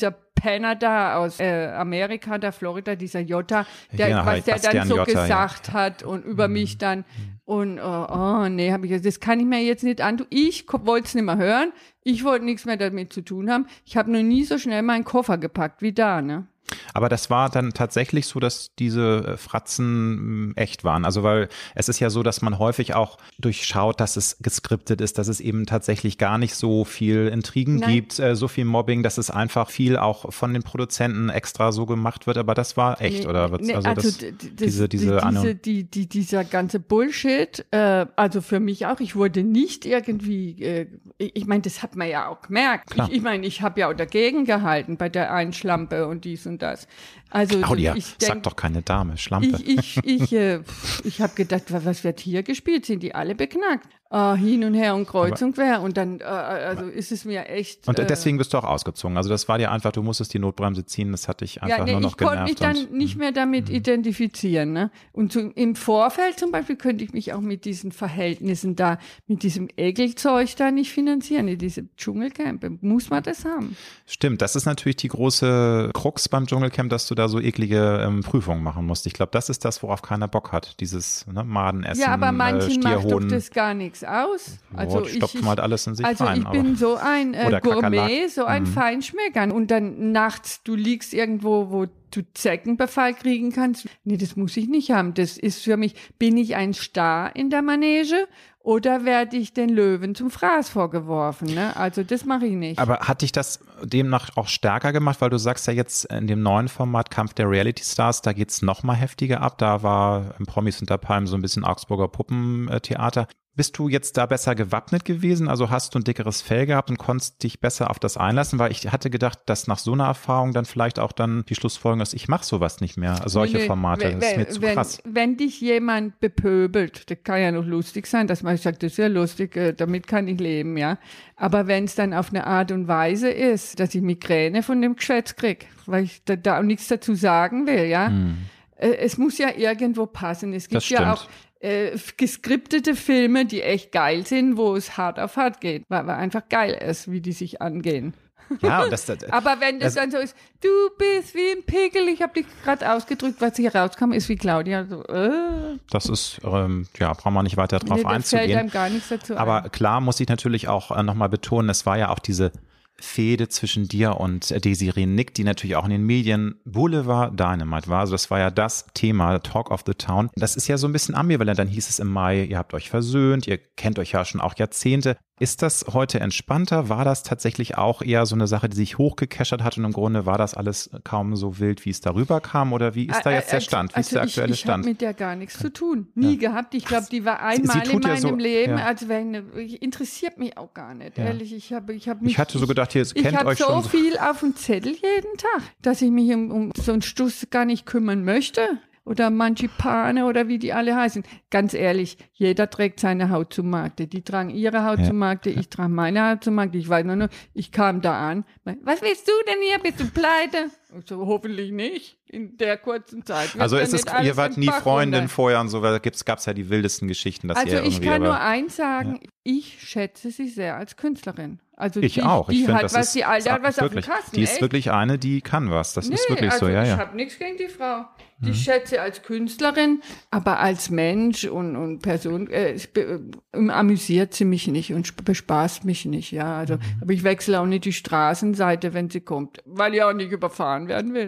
Penner da aus äh, Amerika, da Florida, dieser Jota, der, ja, was der Bastian dann so Jotta, gesagt ja. hat und über mich dann und oh, oh nee, habe ich gesagt, das kann ich mir jetzt nicht antun. Ich wollte es nicht mehr hören, ich wollte nichts mehr damit zu tun haben. Ich habe noch nie so schnell meinen Koffer gepackt wie da, ne? Aber das war dann tatsächlich so, dass diese Fratzen echt waren. Also weil es ist ja so, dass man häufig auch durchschaut, dass es geskriptet ist, dass es eben tatsächlich gar nicht so viel Intrigen Nein. gibt, äh, so viel Mobbing, dass es einfach viel auch von den Produzenten extra so gemacht wird. Aber das war echt, Nee, oder? Also, nee, das, also d- d- das, diese, diese, die, Ahnung. diese die, die, dieser ganze Bullshit, äh, also für mich auch, ich wurde nicht irgendwie, äh, ich, ich meine, das hat man ja auch gemerkt. Klar. Ich, ich meine, ich habe ja auch dagegen gehalten bei der einen Schlampe und dies und das. Also Claudia, ich sag denk, doch keine Dame, Schlampe. ich, ich, ich, äh, ich habe gedacht, was wird hier gespielt? Sind die alle beknackt? Äh, hin und her und kreuz Aber- und quer. Und dann, äh, also ist es mir echt. Und äh, deswegen bist du auch ausgezogen. Also das war dir einfach, du musstest die Notbremse ziehen, das hat dich einfach ja, nee, nur noch ich konnte mich genervt. dann und- nicht mehr damit identifizieren. Ne? Und so, im Vorfeld zum Beispiel könnte ich mich auch mit diesen Verhältnissen da, mit diesem Ekelzeug da nicht finanzieren, in diese Dschungelcampe. Muss man das haben? Stimmt, das ist natürlich die große Krux beim Dschungelcamp, dass du da so eklige ähm, Prüfungen machen musst. Ich glaube, das ist das, worauf keiner Bock hat. Dieses ne, Madenessen, Ja, aber manchen äh, macht doch Stierhoden. das gar nichts aus. Also Boah, ich, stopfen ich, halt alles in sich also rein. ich aber bin so ein äh, Oder Gourmet, Kakerlak. so ein Mhm. Feinschmecker. Und dann nachts, du liegst irgendwo, wo du Zeckenbefall kriegen kannst. Nee, das muss ich nicht haben. Das ist für mich, bin ich ein Star in der Manege oder werde ich den Löwen zum Fraß vorgeworfen? Ne? Also das mache ich nicht. Aber hat dich das demnach auch stärker gemacht, weil du sagst ja jetzt in dem neuen Format Kampf der Reality Stars, da geht's noch mal heftiger ab. Da war im Promis unter Palmen so ein bisschen Augsburger Puppentheater. Bist du jetzt da besser gewappnet gewesen? Also hast du ein dickeres Fell gehabt und konntest dich besser auf das einlassen? Weil ich hatte gedacht, dass nach so einer Erfahrung dann vielleicht auch dann die Schlussfolgerung ist, ich mache sowas nicht mehr, solche Nee, nee, Formate. wenn- Das ist mir zu wenn, krass. Wenn dich jemand bepöbelt, das kann ja noch lustig sein, dass man sagt, das ist ja lustig, äh, damit kann ich leben, ja. Aber wenn es dann auf eine Art und Weise ist, dass ich Migräne von dem Geschwätz krieg, weil ich da, da auch nichts dazu sagen will, ja. Äh, Es muss ja irgendwo passen. Es gibt Das ja stimmt. auch äh, geskriptete Filme, die echt geil sind, wo es hart auf hart geht, weil, weil einfach geil ist, wie die sich angehen. Ja, und das, das, Aber wenn das Also- dann so ist, du bist wie ein Pickel, ich habe dich gerade ausgedrückt, was hier rauskam, ist wie Claudia. So, äh, das ist, ähm, ja, brauchen wir nicht weiter drauf nee, da fällt einzugehen. einem gar nichts dazu Aber ein. klar muss ich natürlich auch äh, nochmal betonen, es war ja auch diese Fehde zwischen dir und äh, Desiree Nick, die natürlich auch in den Medien Boulevard Dynamite war. Also das war ja das Thema, Talk of the Town. Das ist ja so ein bisschen ambivalent. Dann hieß es im Mai, ihr habt euch versöhnt, ihr kennt euch ja schon auch Jahrzehnte. Ist das heute entspannter? War das tatsächlich auch eher so eine Sache, die sich hochgekeschert hat und im Grunde war das alles kaum so wild, wie es darüber kam? Oder wie ist da jetzt der Stand? Wie ist der aktuelle also ich, ich Stand? habe mit der gar nichts zu tun. Nie gehabt. Ich glaube, die war einmal in tut ja meinem so- Leben, ja. als wenn interessiert mich auch gar nicht. Ja. Ehrlich, ich habe ich habe mich Ich hatte so gedacht, ihr ich kennt habe euch so schon so. viel auf dem Zettel jeden Tag, dass ich mich um, um so einen Stuss gar nicht kümmern möchte. Oder Mangipane oder wie die alle heißen. Ganz ehrlich, jeder trägt seine Haut zum Markte. Die tragen ihre Haut Ja. zum Markte, ich trage meine Haut zum Markte. Ich weiß nur noch, ich kam da an. Was willst du denn hier? Bist du pleite? Ich so, hoffentlich nicht. In der kurzen Zeit. Wird Also ja ist es, nicht alles ihr wart im nie Bach Freundin runter. vorher und so, weil da gab es ja die wildesten Geschichten, dass Also ihr ich irgendwie kann aber, nur eins sagen, ich schätze sie sehr als Künstlerin. Also Ich die, auch. Ich Die finde, hat das was, ist die Alte hat was wirklich, auf dem Kasten. die ist echt. wirklich eine, die kann was. Das Nee, ist wirklich also so, ja, ich ja. habe nichts gegen die Frau. Die schätze als Künstlerin, aber als Mensch und, und Person äh, es be- äh, amüsiert sie mich nicht und sp- bespaßt mich nicht. Ja, also, aber ich wechsle auch nicht die Straßenseite, wenn sie kommt, weil ich auch nicht überfahren werden will.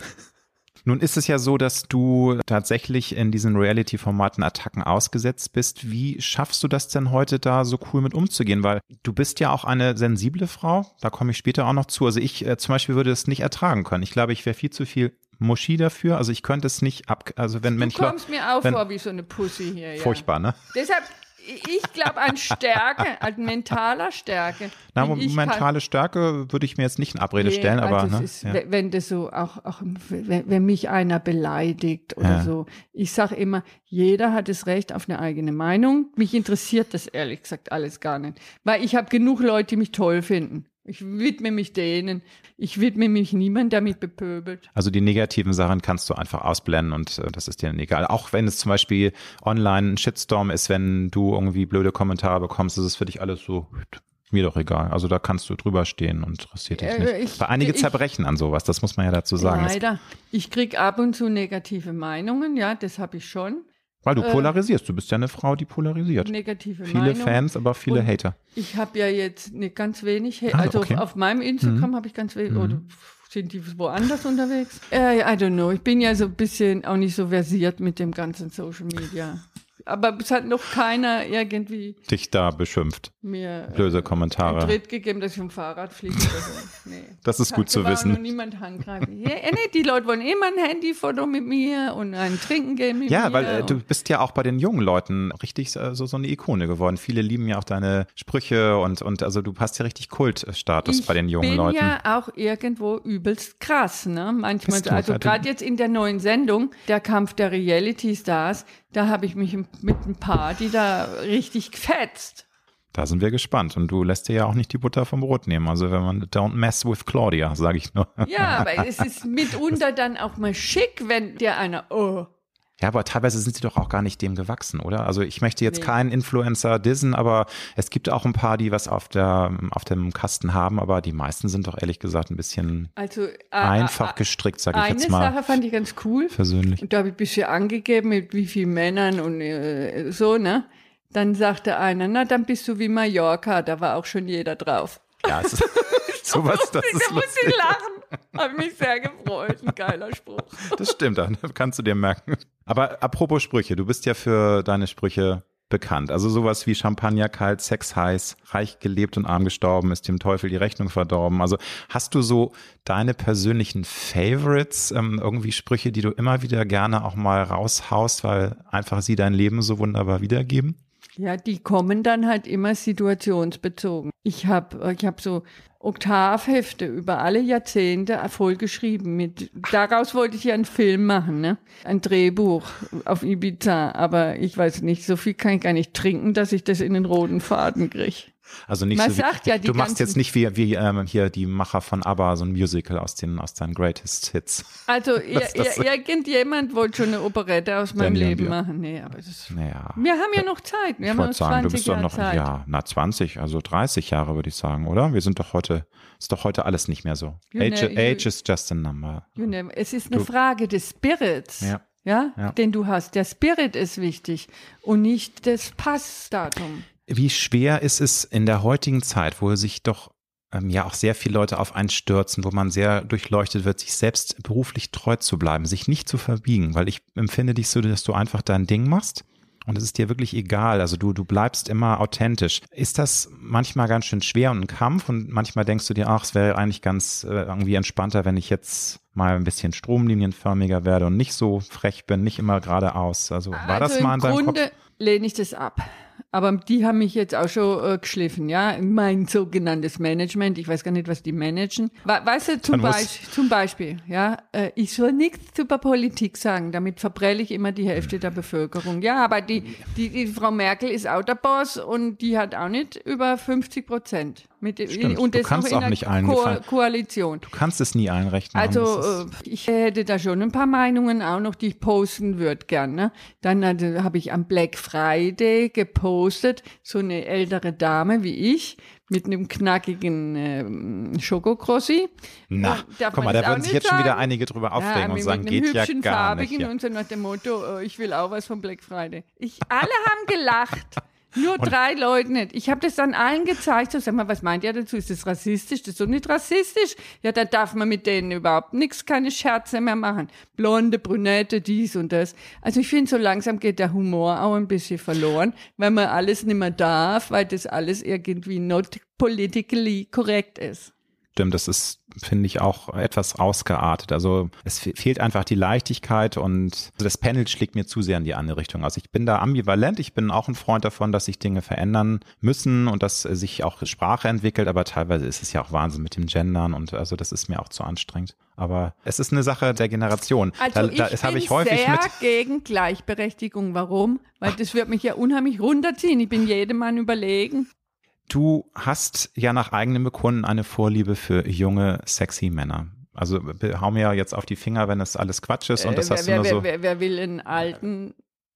Nun ist es ja so, dass du tatsächlich in diesen Reality-Formaten Attacken ausgesetzt bist. Wie schaffst du das denn heute da so cool mit umzugehen? Weil du bist ja auch eine sensible Frau, da komme ich später auch noch zu. Also ich äh, zum Beispiel würde es nicht ertragen können. Ich glaube, ich wäre viel zu viel Muschi dafür. Also ich könnte es nicht ab, also wenn Du Mensch kommst mir auch wenn- vor wie so eine Pussy hier. Ja. furchtbar, ne? Deshalb, ich glaube an Stärke, an mentaler Stärke. Na, Wenn ich mentale Stärke würde ich mir jetzt nicht in Abrede Nee, stellen, aber also es ne, ist, ja. we- wenn das so auch, auch wenn, wenn mich einer beleidigt oder Ja. so. Ich sage immer, jeder hat das Recht auf eine eigene Meinung. Mich interessiert das ehrlich gesagt alles gar nicht, weil ich habe genug Leute, die mich toll finden. Ich widme mich denen. Ich widme mich niemandem, der mich bepöbelt. Also die negativen Sachen kannst du einfach ausblenden und äh, das ist dir egal. Auch wenn es zum Beispiel online ein Shitstorm ist, wenn du irgendwie blöde Kommentare bekommst, ist es für dich alles so Mir doch egal. Also da kannst du drüber stehen und interessiert dich nicht. Äh, ich- Weil einige ich- zerbrechen an sowas, das muss man ja dazu sagen. Das, Leider. Ich kriege ab und zu negative Meinungen, ja, das habe ich schon. weil du äh, polarisierst. Du bist ja eine Frau, die polarisiert. Negative Viele Meinungen. Fans, aber viele Und Hater. Ich habe ja jetzt nicht ganz wenig, Ha- Ah, also okay. auf, auf meinem Instagram habe ich ganz wenig, oder sind die woanders unterwegs? Äh, I don't know, ich bin ja so ein bisschen auch nicht so versiert mit dem ganzen Social Media. Aber es hat noch keiner irgendwie Dich da beschimpft. mir Böse äh, Kommentare. einen Tritt gegeben, dass ich vom Fahrrad fliege oder so. Nee. Das ist gut Da zu war wissen. noch niemand handgreifen. Ja, äh, nee, die Leute wollen immer ein Handyfoto mit mir und ein Trinken gehen mit Ja, mir. weil äh, du und- bist ja auch bei den jungen Leuten richtig äh, so, so eine Ikone geworden. Viele lieben ja auch deine Sprüche und, und also du hast ja richtig Kultstatus bei den jungen bin Leuten. ja auch irgendwo übelst krass, ne? Manchmal, Bist du, also weil du- gerade jetzt in der neuen Sendung, der Kampf der Reality Stars, da habe ich mich mit ein paar, die da richtig gefetzt. Da sind wir gespannt. Und du lässt dir ja auch nicht die Butter vom Brot nehmen. Also wenn man don't mess with Claudia, sage ich nur. Ja, aber es ist mitunter dann auch mal schick, wenn dir einer, oh, Ja, aber teilweise sind sie doch auch gar nicht dem gewachsen, oder? Also ich möchte jetzt Nee. keinen Influencer dissen, aber es gibt auch ein paar, die was auf der auf dem Kasten haben, aber die meisten sind doch ehrlich gesagt ein bisschen also äh, einfach äh, gestrickt, sage ich eine jetzt mal Sache fand ich ganz cool. persönlich. Und da habe ich ein bisschen angegeben, mit wie vielen Männern und äh, so, ne? Dann sagte einer, na, dann bist du wie Mallorca, da war auch schon jeder drauf. Ja, es ist sowas, das da ist muss ich lustig. lachen. Habe mich sehr gefreut. Ein geiler Spruch. Das stimmt, dann kannst du dir merken. Aber apropos Sprüche, du bist ja für deine Sprüche bekannt. Also sowas wie Champagner kalt, Sex heiß, reich gelebt und arm gestorben, ist dem Teufel die Rechnung verdorben. Also hast du so deine persönlichen Favorites, ähm, irgendwie Sprüche, die du immer wieder gerne auch mal raushaust, weil einfach sie dein Leben so wunderbar wiedergeben? Ja, die kommen dann halt immer situationsbezogen. Ich habe ich hab so Oktavhefte über alle Jahrzehnte voll geschrieben. Mit, daraus wollte ich ja einen Film machen, ne? Ein Drehbuch auf Ibiza. Aber ich weiß nicht, so viel kann ich gar nicht trinken, dass ich das in den roten Faden kriege. Also nicht Man so wie, sagt ja, die du machst ganzen- jetzt nicht wie, wie ähm, hier die Macher von ABBA, so ein Musical aus den aus deinen Greatest Hits. Also ihr, Das- das- ihr, irgendjemand wollte schon eine Operette aus meinem Daniel Leben Bier. machen. Nee, aber das, Naja. wir haben ja noch Zeit. Wir Ich haben wollte noch sagen, du zwanzig bist doch Jahre noch, Zeit. ja, na zwanzig, also dreißig Jahre würde ich sagen, oder? Wir sind doch heute, ist doch heute alles nicht mehr so. You Age, know, you- age is just a number. You know, es ist eine Du- Frage des Spirits, Ja. Ja, Ja. den du hast. Der Spirit ist wichtig und nicht das Passdatum. Wie schwer ist es in der heutigen Zeit, wo sich doch ähm, ja auch sehr viele Leute auf einen stürzen, wo man sehr durchleuchtet wird, sich selbst beruflich treu zu bleiben, sich nicht zu verbiegen, weil ich empfinde dich so, dass du einfach dein Ding machst und es ist dir wirklich egal, also du, du bleibst immer authentisch. Ist das manchmal ganz schön schwer und ein Kampf und manchmal denkst du dir, ach, es wäre eigentlich ganz äh, irgendwie entspannter, wenn ich jetzt mal ein bisschen stromlinienförmiger werde und nicht so frech bin, nicht immer geradeaus. Also war das also mal in im deinem Grunde Kopf? lehne ich das ab. Aber die haben mich jetzt auch schon äh, geschliffen, ja. Mein sogenanntes Management, ich weiß gar nicht, was die managen. We weißt du, zum, Dann muss- Beisp zum Beispiel, ja, äh, ich soll nichts über Politik sagen, damit verprelle ich immer die Hälfte der Bevölkerung. Ja, aber die, die, die Frau Merkel ist auch der Boss und die hat auch nicht über fünfzig Prozent. Mit, Stimmt, und du das kannst noch in auch einer nicht allen Ko gefallen. Koalition. Du kannst es nie einrechnen. Das Also ist- äh, ich hätte da schon ein paar Meinungen auch noch, die ich posten würde gern. Ne? Dann äh, habe ich am Black Friday gepostet, so eine ältere Dame wie ich mit einem knackigen ähm, Schokokrossi. Na, Äh, darf guck man mal, da das auch würden sich nicht jetzt schon wieder sagen? einige drüber aufregen Ja, und mit sagen, einem geht ja hübschen, gar nicht. farbigen Ja. und so nach dem Motto, äh, ich will auch was vom Black Friday. Ich, alle haben gelacht. Nur drei Leute nicht. Ich habe das dann allen gezeigt. So, sag mal, was meint ihr dazu? Ist das rassistisch? Das ist doch nicht rassistisch. Ja, da darf man mit denen überhaupt nichts, keine Scherze mehr machen. Blonde, Brünette, dies und das. Also ich finde, so langsam geht der Humor auch ein bisschen verloren, weil man alles nicht mehr darf, weil das alles irgendwie not politically korrekt ist. Stimmt, das ist, finde ich, auch etwas ausgeartet. Also es fe- fehlt einfach die Leichtigkeit und das Panel schlägt mir zu sehr in die andere Richtung. Also ich bin da ambivalent, ich bin auch ein Freund davon, dass sich Dinge verändern müssen und dass äh, sich auch Sprache entwickelt, aber teilweise ist es ja auch Wahnsinn mit dem Gendern und also das ist mir auch zu anstrengend. Aber es ist eine Sache der Generation. Also da, da, ich das bin habe ich häufig sehr mit. gegen Gleichberechtigung. Warum? Weil das wird mich ja unheimlich runterziehen. Ich bin jedem Mann überlegen. Du hast ja nach eigenem Bekunden eine Vorliebe für junge, sexy Männer. Also hau mir ja jetzt auf die Finger, wenn das alles Quatsch ist und das Äh, hast wer, du nur wer, so. wer, wer will einen alten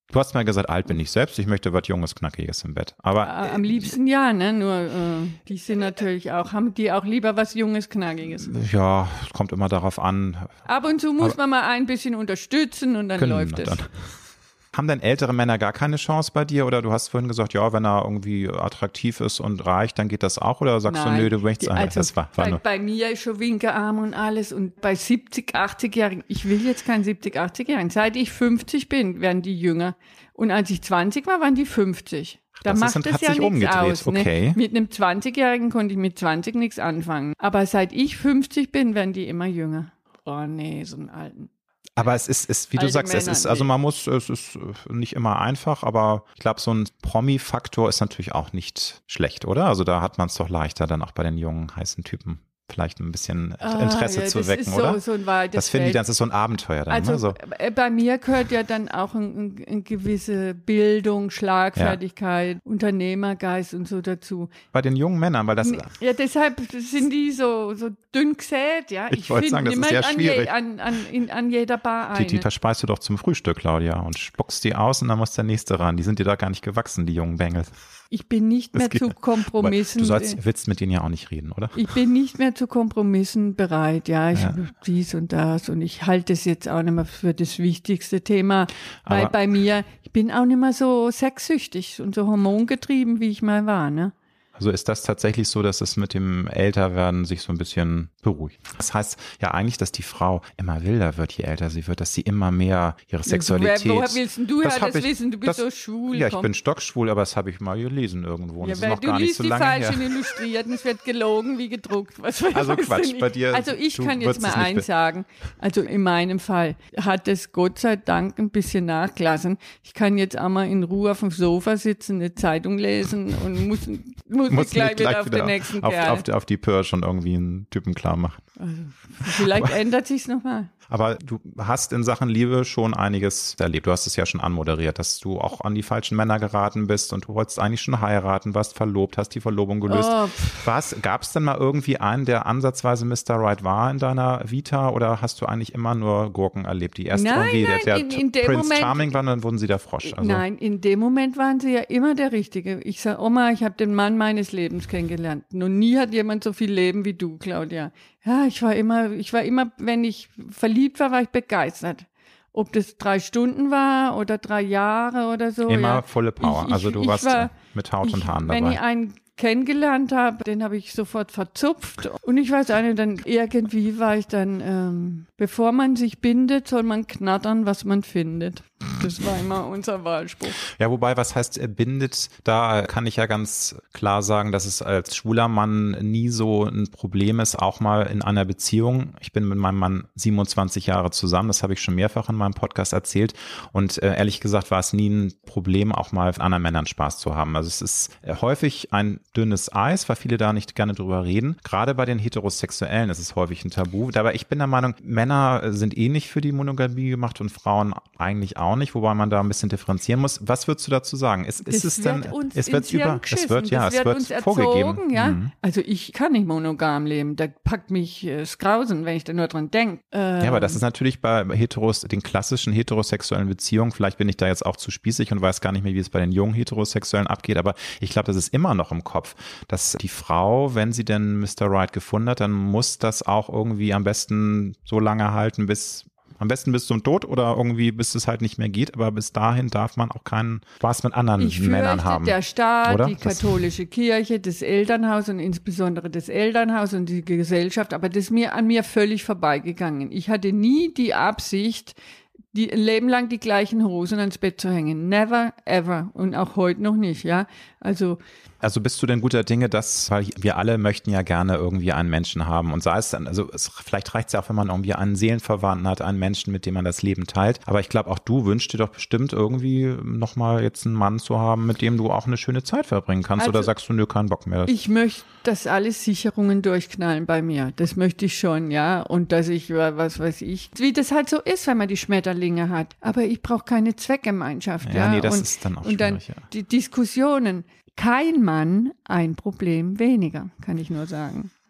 Du hast mal gesagt, alt bin ich selbst, ich möchte was Junges, Knackiges im Bett. Aber äh, am liebsten ja, ne? Nur äh, die sind natürlich auch, haben die auch lieber was Junges, Knackiges. Ja, es kommt immer darauf an. Ab und zu muss Aber, man mal ein bisschen unterstützen und dann können, läuft es. Dann. Haben denn ältere Männer gar keine Chance bei dir? Oder du hast vorhin gesagt, ja, wenn er irgendwie attraktiv ist und reich, dann geht das auch? Oder sagst Nein, du, nö, du möchtest einfach, also das war, war bei, nur. bei mir ist schon Winkearm und alles und bei siebzig, achtzigjährigen, ich will jetzt keinen siebzig, achtzigjährigen, seit ich fünfzig bin, werden die jünger. Und als ich zwanzig war, waren die fünfzig. Da das macht ist, das hat ja sich nichts umgedreht, aus. okay. Ne? Mit einem zwanzigjährigen konnte ich mit zwanzig nichts anfangen. Aber seit ich fünfzig bin, werden die immer jünger. Oh nee, so einen alten. Aber es ist, ist wie du Alte sagst, es Männer, ist, also nee. man muss, es ist nicht immer einfach, aber ich glaube, so ein Promi-Faktor ist natürlich auch nicht schlecht, oder? Also da hat man es doch leichter, dann auch bei den jungen, heißen Typen vielleicht ein bisschen Interesse ah, ja, zu das wecken, ist so, oder? So ein weites das finden die Feld. dann, das ist so ein Abenteuer dann, also ne? So. Bei mir gehört ja dann auch eine ein, ein gewisse Bildung, Schlagfertigkeit, ja. Unternehmergeist und so dazu. Bei den jungen Männern, weil das... Ja, deshalb sind die so, so dünn gesät, ja. Ich, ich wollte sagen, das ist sehr an schwierig. Je, an, an, in, an jeder Bar eine. Die, die verspeist du doch zum Frühstück, Claudia, und spuckst die aus und dann muss der Nächste ran. Die sind dir da gar nicht gewachsen, die jungen Bengels. Ich bin nicht mehr geht, zu Kompromissen. Du sollst, willst mit denen ja auch nicht reden, oder? Ich bin nicht mehr zu Kompromissen bereit, ja. Ich ja. dies und das und ich halte es jetzt auch nicht mehr für das wichtigste Thema, weil Aber, bei mir, ich bin auch nicht mehr so sexsüchtig und so hormongetrieben, wie ich mal war, ne? Also ist das tatsächlich so, dass es mit dem Älterwerden sich so ein bisschen beruhigt? Das heißt ja eigentlich, dass die Frau immer wilder wird, je älter sie wird, dass sie immer mehr ihre Sexualität... Woher, woher willst du das, das ich, wissen? Du bist das, so schwul. Ja, ich komm. bin stockschwul, aber das habe ich mal gelesen irgendwo. Und Ja, das ist noch du gar nicht liest so die lange falschen her. Illustrierten, es wird gelogen wie gedruckt. Was, also was Quatsch, bei dir... Also ich kann jetzt mal eins eins sagen, also in meinem Fall hat es Gott sei Dank ein bisschen nachgelassen. Ich kann jetzt auch mal in Ruhe auf dem Sofa sitzen, eine Zeitung lesen und muss, muss, muss gleich, gleich wieder auf den nächsten auf, Kerl. Auf, auf die Pirsch und irgendwie einen Typen klar machen. Also, vielleicht aber, ändert sich's nochmal. Aber du hast in Sachen Liebe schon einiges erlebt. Du hast es ja schon anmoderiert, dass du auch an die falschen Männer geraten bist und du wolltest eigentlich schon heiraten, warst verlobt, hast die Verlobung gelöst. Oh. Gab es denn mal irgendwie einen, der ansatzweise Mister Right war in deiner Vita oder hast du eigentlich immer nur Gurken erlebt? Die erste nein, irgendwie, nein, der, der in, in Prince Moment, Charming war, dann wurden sie der Frosch. Also. Nein, in dem Moment waren sie ja immer der Richtige. Ich sage, Oma, ich habe den Mann meines Lebens kennengelernt. Noch nie hat jemand so viel Leben wie du, Claudia. Ja, ich war immer, ich war immer, wenn ich verliebt war, war ich begeistert. Ob das drei Stunden war oder drei Jahre oder so. Immer ja. volle Power. Ich, also du ich warst war, mit Haut ich, und Haaren dabei. Wenn ich einen kennengelernt habe, den habe ich sofort verzupft. Und ich weiß auch nicht, dann irgendwie war ich dann, ähm, bevor man sich bindet, soll man knattern, was man findet. Das war immer unser Wahlspruch. Ja, wobei, was heißt äh, bindet? Da kann ich ja ganz klar sagen, dass es als schwuler Mann nie so ein Problem ist, auch mal in einer Beziehung. Ich bin mit meinem Mann siebenundzwanzig Jahre zusammen, das habe ich schon mehrfach in meinem Podcast erzählt. Und äh, ehrlich gesagt war es nie ein Problem, auch mal mit anderen Männern Spaß zu haben. Also es ist äh, häufig ein dünnes Eis, weil viele da nicht gerne drüber reden. Gerade bei den Heterosexuellen ist es häufig ein Tabu. Dabei ich bin der Meinung, Männer sind eh nicht für die Monogamie gemacht und Frauen eigentlich auch nicht, wobei man da ein bisschen differenzieren muss. Was würdest du dazu sagen? Ist, ist es denn, uns es wird über, es wird, ja, das wird es wird uns vorgegeben. Erzogen, ja. Mhm. Also ich kann nicht monogam leben. Da packt mich äh, das Grausen, wenn ich da nur dran denke. Ähm, ja, aber das ist natürlich bei Heteros, den klassischen heterosexuellen Beziehungen, vielleicht bin ich da jetzt auch zu spießig und weiß gar nicht mehr, wie es bei den jungen Heterosexuellen abgeht, aber ich glaube, das ist immer noch im Kopf, dass die Frau, wenn sie denn Mister Right gefunden hat, dann muss das auch irgendwie am besten so lange halten, bis am besten bis zum Tod oder irgendwie bis es halt nicht mehr geht, aber bis dahin darf man auch keinen Spaß mit anderen ich Männern haben. Der Staat, oder? Die katholische das Kirche, das Elternhaus und insbesondere das Elternhaus und die Gesellschaft, aber das ist mir an mir völlig vorbeigegangen. Ich hatte nie die Absicht, die ein Leben lang die gleichen Hosen ans Bett zu hängen. Never, ever. Und auch heute noch nicht, ja. Also Also bist du denn guter Dinge, dass, weil wir alle möchten ja gerne irgendwie einen Menschen haben und sei es dann, also es, vielleicht reicht es ja auch, wenn man irgendwie einen Seelenverwandten hat, einen Menschen, mit dem man das Leben teilt, aber ich glaube auch du wünschst dir doch bestimmt irgendwie nochmal jetzt einen Mann zu haben, mit dem du auch eine schöne Zeit verbringen kannst also, oder sagst du, nö, keinen Bock mehr? Ich möchte, dass alle Sicherungen durchknallen bei mir, das möchte ich schon, ja, und dass ich, was weiß ich, wie das halt so ist, wenn man die Schmetterlinge hat, aber ich brauche keine Zweckgemeinschaft, ja. Ja, nee, das und, ist dann auch und dann schwierig, ja. Die Diskussionen, kein Mann ein Problem weniger, kann ich nur sagen.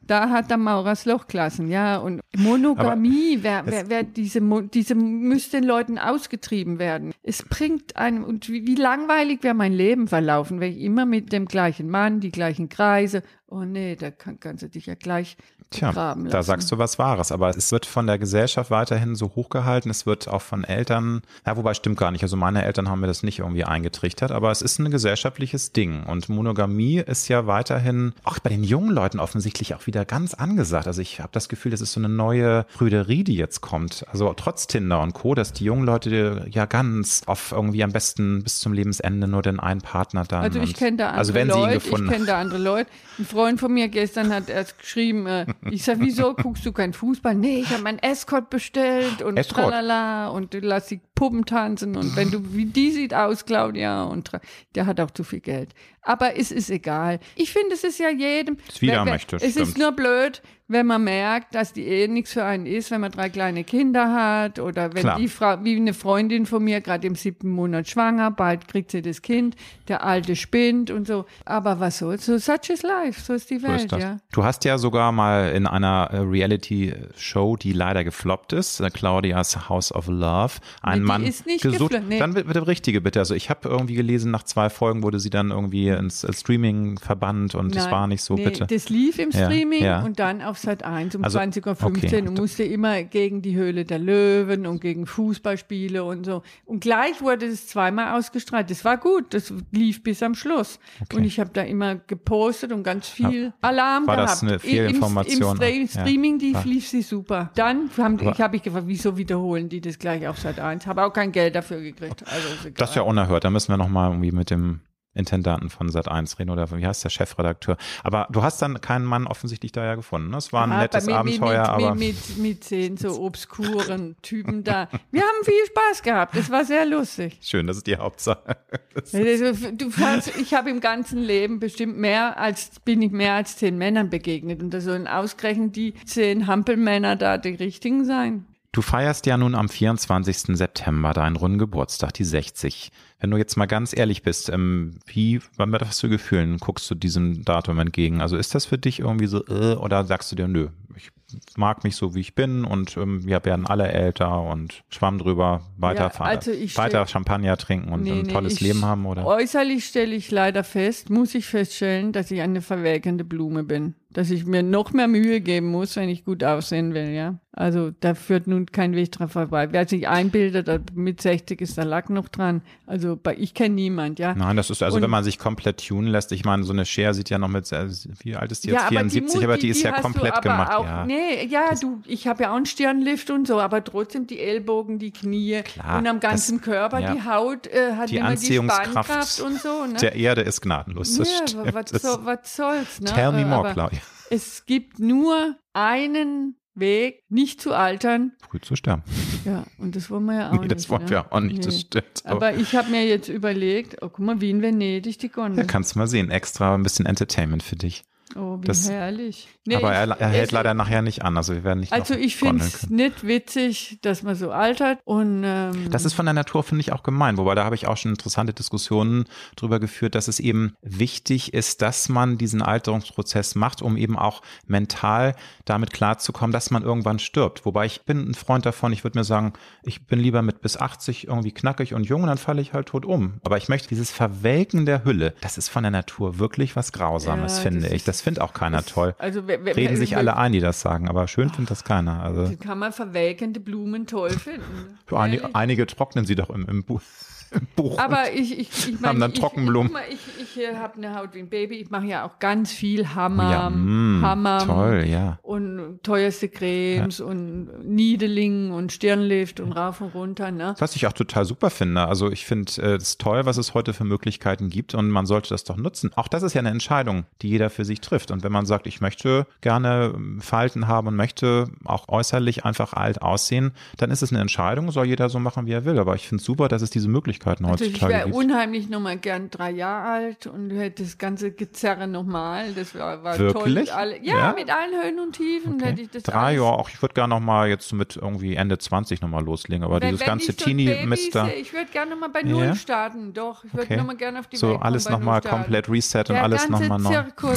da hat der Maurers Loch gelassen, ja. Und Monogamie, wer, wer, wer diese, diese müsste den Leuten ausgetrieben werden. Es bringt einem, und wie, wie langweilig wäre mein Leben verlaufen, wenn ich immer mit dem gleichen Mann, die gleichen Kreise. Oh nee, da kann, kannst du dich ja gleich Tja, begraben lassen. Da sagst du was Wahres, aber es wird von der Gesellschaft weiterhin so hochgehalten, es wird auch von Eltern, ja, wobei stimmt gar nicht, also meine Eltern haben mir das nicht irgendwie eingetrichtert, aber es ist ein gesellschaftliches Ding und Monogamie ist ja weiterhin auch bei den jungen Leuten offensichtlich auch wieder ganz angesagt, also ich habe das Gefühl, das ist so eine neue Prüderie, die jetzt kommt, also trotz Tinder und Co., dass die jungen Leute ja ganz auf irgendwie am besten bis zum Lebensende nur den einen Partner dann. Also ich kenne da andere also wenn sie ihn Leute, gefunden ich kenne da andere Leute. Ein Freund von mir gestern hat erst geschrieben, äh, ich sag, wieso guckst du keinen Fußball? Nee, ich habe meinen Escort bestellt und Escort. tralala und lass die Puppen tanzen und wenn du, wie die sieht aus, Claudia, und tra- der hat auch zu viel Geld. Aber es ist egal. Ich finde, es ist ja jedem. Es wieder wer, wer, möchte, es stimmt. ist nur blöd, wenn man merkt, dass die Ehe nichts für einen ist, wenn man drei kleine Kinder hat oder wenn Klar. die Frau, wie eine Freundin von mir, gerade im siebten Monat schwanger, bald kriegt sie das Kind, der Alte spinnt und so. Aber was soll's? So, such is life, so ist die So Welt, ist das. ja. Du hast ja sogar mal in einer äh, Reality-Show, die leider gefloppt ist, äh, Claudias House of Love, einen Nee, die Mann ist nicht gesucht. gefloppt, nee. Dann bitte richtige bitte. Also ich habe irgendwie gelesen, nach zwei Folgen wurde sie dann irgendwie ins äh, Streaming verbannt und das Nein, war nicht so, nee, bitte. Das lief im Ja, Streaming ja. und dann auf Sat eins um Also, zwanzig Uhr fünfzehn okay. und musste immer gegen die Höhle der Löwen und gegen Fußballspiele und so. Und gleich wurde es zweimal ausgestrahlt. Das war gut, das lief bis am Schluss. Okay. Und ich habe da immer gepostet und ganz viel Alarm war gehabt. das eine Im- Fehlinformation? Im, im Ja. Streaming die Ja. lief sie super. Dann haben, Aber- ich habe ich gefragt, wieso wiederholen die das gleich auf Sat eins? Habe auch kein Geld dafür gekriegt. Also ist egal. Das ist ja unerhört. Da müssen wir nochmal irgendwie mit dem Intendanten von Sat eins reden oder wie heißt der Chefredakteur. Aber du hast dann keinen Mann offensichtlich da ja gefunden. Ne? Es war ein Ja, nettes mit, Abenteuer, mit, aber mit, mit, mit zehn so obskuren Typen da. Wir haben viel Spaß gehabt. Das war sehr lustig. schön, das ist die Hauptsache. Das- Also, du, hast- ich habe im ganzen Leben bestimmt mehr als, bin ich mehr als zehn Männern begegnet. Und da sollen ausgerechnet die zehn Hampelmänner da die richtigen sein. Du feierst ja nun am vierundzwanzigsten September deinen runden Geburtstag, die sechzig. Wenn du jetzt mal ganz ehrlich bist, ähm, wie, mit was für Gefühlen guckst du diesem Datum entgegen? Also ist das für dich irgendwie so, äh, oder sagst du dir, nö, ich mag mich so, wie ich bin und ähm, wir werden alle älter und schwamm drüber, weiter, Ja, fahren, also ich weiter stell- Champagner trinken und Nee, ein nee, tolles ich- Leben haben, oder? Äußerlich stelle ich leider fest, muss ich feststellen, dass ich eine verwelkende Blume bin. Dass ich mir noch mehr Mühe geben muss, wenn ich gut aussehen will, ja. Also da führt nun kein Weg dran vorbei. Wer sich einbildet, mit sechzig ist der Lack noch dran. Also bei, ich kenne niemand, ja. Nein, das ist, also Und- wenn man sich komplett tunen lässt, ich meine, so eine Cher sieht ja noch mit, äh, wie alt ist die Ja, jetzt, aber die vierundsiebzig, aber die, Mutti, ist ja hast du komplett aber gemacht, auch, ja. Nee, ja, du, ich habe ja auch einen Stirnlift und so, aber trotzdem die Ellbogen, die Knie Klar, und am ganzen das- Körper, ja. die Haut äh, hat Die immer die Anziehungskraft Spannkraft und so, ne? Der Erde ist gnadenlos, das ja, stimmt. was, Das- so, was soll's, ne? Tell me Äh, more, aber Claudia. Es gibt nur einen Weg, nicht zu altern. Früh zu sterben. Ja, und das wollen wir ja auch Nee, nicht. das wollen ne? wir auch nicht, das Nee. stimmt. Aber, Aber ich habe mir jetzt überlegt, oh, guck mal, wie in Venedig die Gondel. ja, kannst du mal sehen, extra ein bisschen Entertainment für dich. Oh, wie das- herrlich. Nee, aber er, ich- er hält es- leider nachher nicht an, also wir werden nicht Also noch ich finde gondeln es können. nicht witzig, dass man so altert und ähm, Das ist von der Natur, finde ich, auch gemein. Wobei, da habe ich auch schon interessante Diskussionen drüber geführt, dass es eben wichtig ist, dass man diesen Alterungsprozess macht, um eben auch mental damit klarzukommen, dass man irgendwann stirbt. Wobei ich bin ein Freund davon, ich würde mir sagen, ich bin lieber mit bis achtzig irgendwie knackig und jung und dann falle ich halt tot um. Aber ich möchte dieses Verwelken der Hülle, das ist von der Natur wirklich was Grausames, Ja, finde das ich. ist- Das findet auch keiner toll. also wer, wer, Reden sich wer- alle ein, die das sagen, aber schön findet das keiner. Also Kann man verwelkende Blumen toll finden. für einige, Ehrlich. einige trocknen sie doch im, im, Bu im Buch. Aber ich, ich, ich meine, Haben dann ich, Trockenblumen. Ich, ich, ich, ich habe eine Haut wie ein Baby. Ich mache ja auch ganz viel Hammer, Ja, mm, Hammer toll, ja. und teuerste Cremes und Niedeling und Stirnlift und rauf und runter. Ne? Was ich auch total super finde. Also ich finde äh, es toll, was es heute für Möglichkeiten gibt und man sollte das doch nutzen. Auch das ist ja eine Entscheidung, die jeder für sich trifft. Und wenn man sagt, ich möchte gerne ähm, Falten haben und möchte auch äußerlich einfach alt aussehen, dann ist es eine Entscheidung, soll jeder so machen, wie er will. Aber ich finde es super, dass es diese Möglichkeiten Also ich heutzutage wäre gibt. unheimlich nochmal gern drei Jahre alt und hätte das ganze Gezerre nochmal. Das war, war toll. Wirklich? Mit alle, ja, Ja? mit allen Höhen und Tiefen Okay. hätte ich das Drei alles. Jahre, auch ich würde gerne noch mal jetzt mit irgendwie Ende zwanzig noch mal loslegen, aber Wenn- dieses wenn ganze ich so ein Baby Teenie-Mister, sehe, Ich würde gerne nochmal bei Null Ja? starten, doch. Ich würde Okay. nochmal gerne auf die so Welt kommen alles bei noch Null mal starten. komplett reset und Der alles noch ganze mal neu. Zirkus